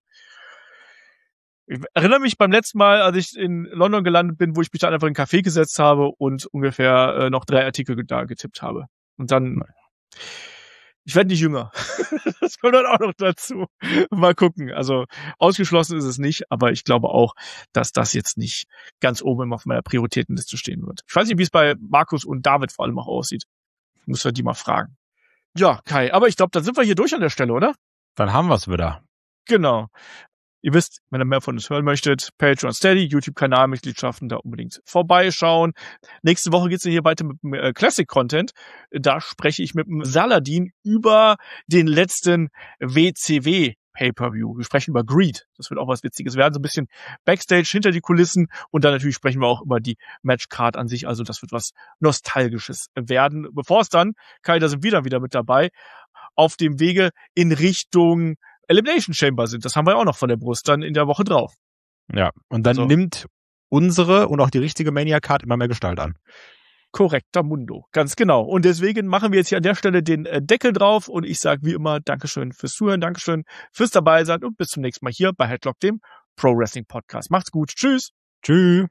Ich erinnere mich beim letzten Mal, als ich in London gelandet bin, wo ich mich dann einfach in einen Café gesetzt habe und ungefähr äh, noch drei Artikel da getippt habe. Und dann, ich werde nicht jünger. Das kommt dann auch noch dazu. Mal gucken. Also ausgeschlossen ist es nicht, aber ich glaube auch, dass das jetzt nicht ganz oben auf meiner Prioritätenliste stehen wird. Ich weiß nicht, wie es bei Markus und David vor allem auch aussieht. Ich muss ja die mal fragen. Ja, Kai, aber ich glaube, dann sind wir hier durch an der Stelle, oder? Dann haben wir es wieder. Genau. Ihr wisst, wenn ihr mehr von uns hören möchtet, Patreon, Steady, YouTube-Kanalmitgliedschaften, da unbedingt vorbeischauen. Nächste Woche geht's hier weiter mit dem äh, Classic-Content. Da spreche ich mit dem Saladin über den letzten W C W Pay-Per-View. Wir sprechen über Greed. Das wird auch was Witziges werden. So ein bisschen Backstage hinter die Kulissen. Und dann natürlich sprechen wir auch über die Matchcard an sich. Also das wird was Nostalgisches werden. Bevor es dann, Kai, da sind wir dann wieder mit dabei, auf dem Wege in Richtung Elimination Chamber sind. Das haben wir auch noch von der Brust dann in der Woche drauf. Ja, und dann also, nimmt unsere und auch die richtige Mania-Card immer mehr Gestalt an. Korrekter Mundo, ganz genau. Und deswegen machen wir jetzt hier an der Stelle den äh, Deckel drauf und ich sage wie immer Dankeschön fürs Zuhören, Dankeschön fürs dabei sein und bis zum nächsten Mal hier bei Headlock, dem Pro Wrestling Podcast. Macht's gut. Tschüss. Tschüss.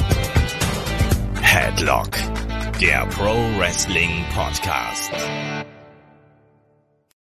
Headlock, der Pro Wrestling Podcast.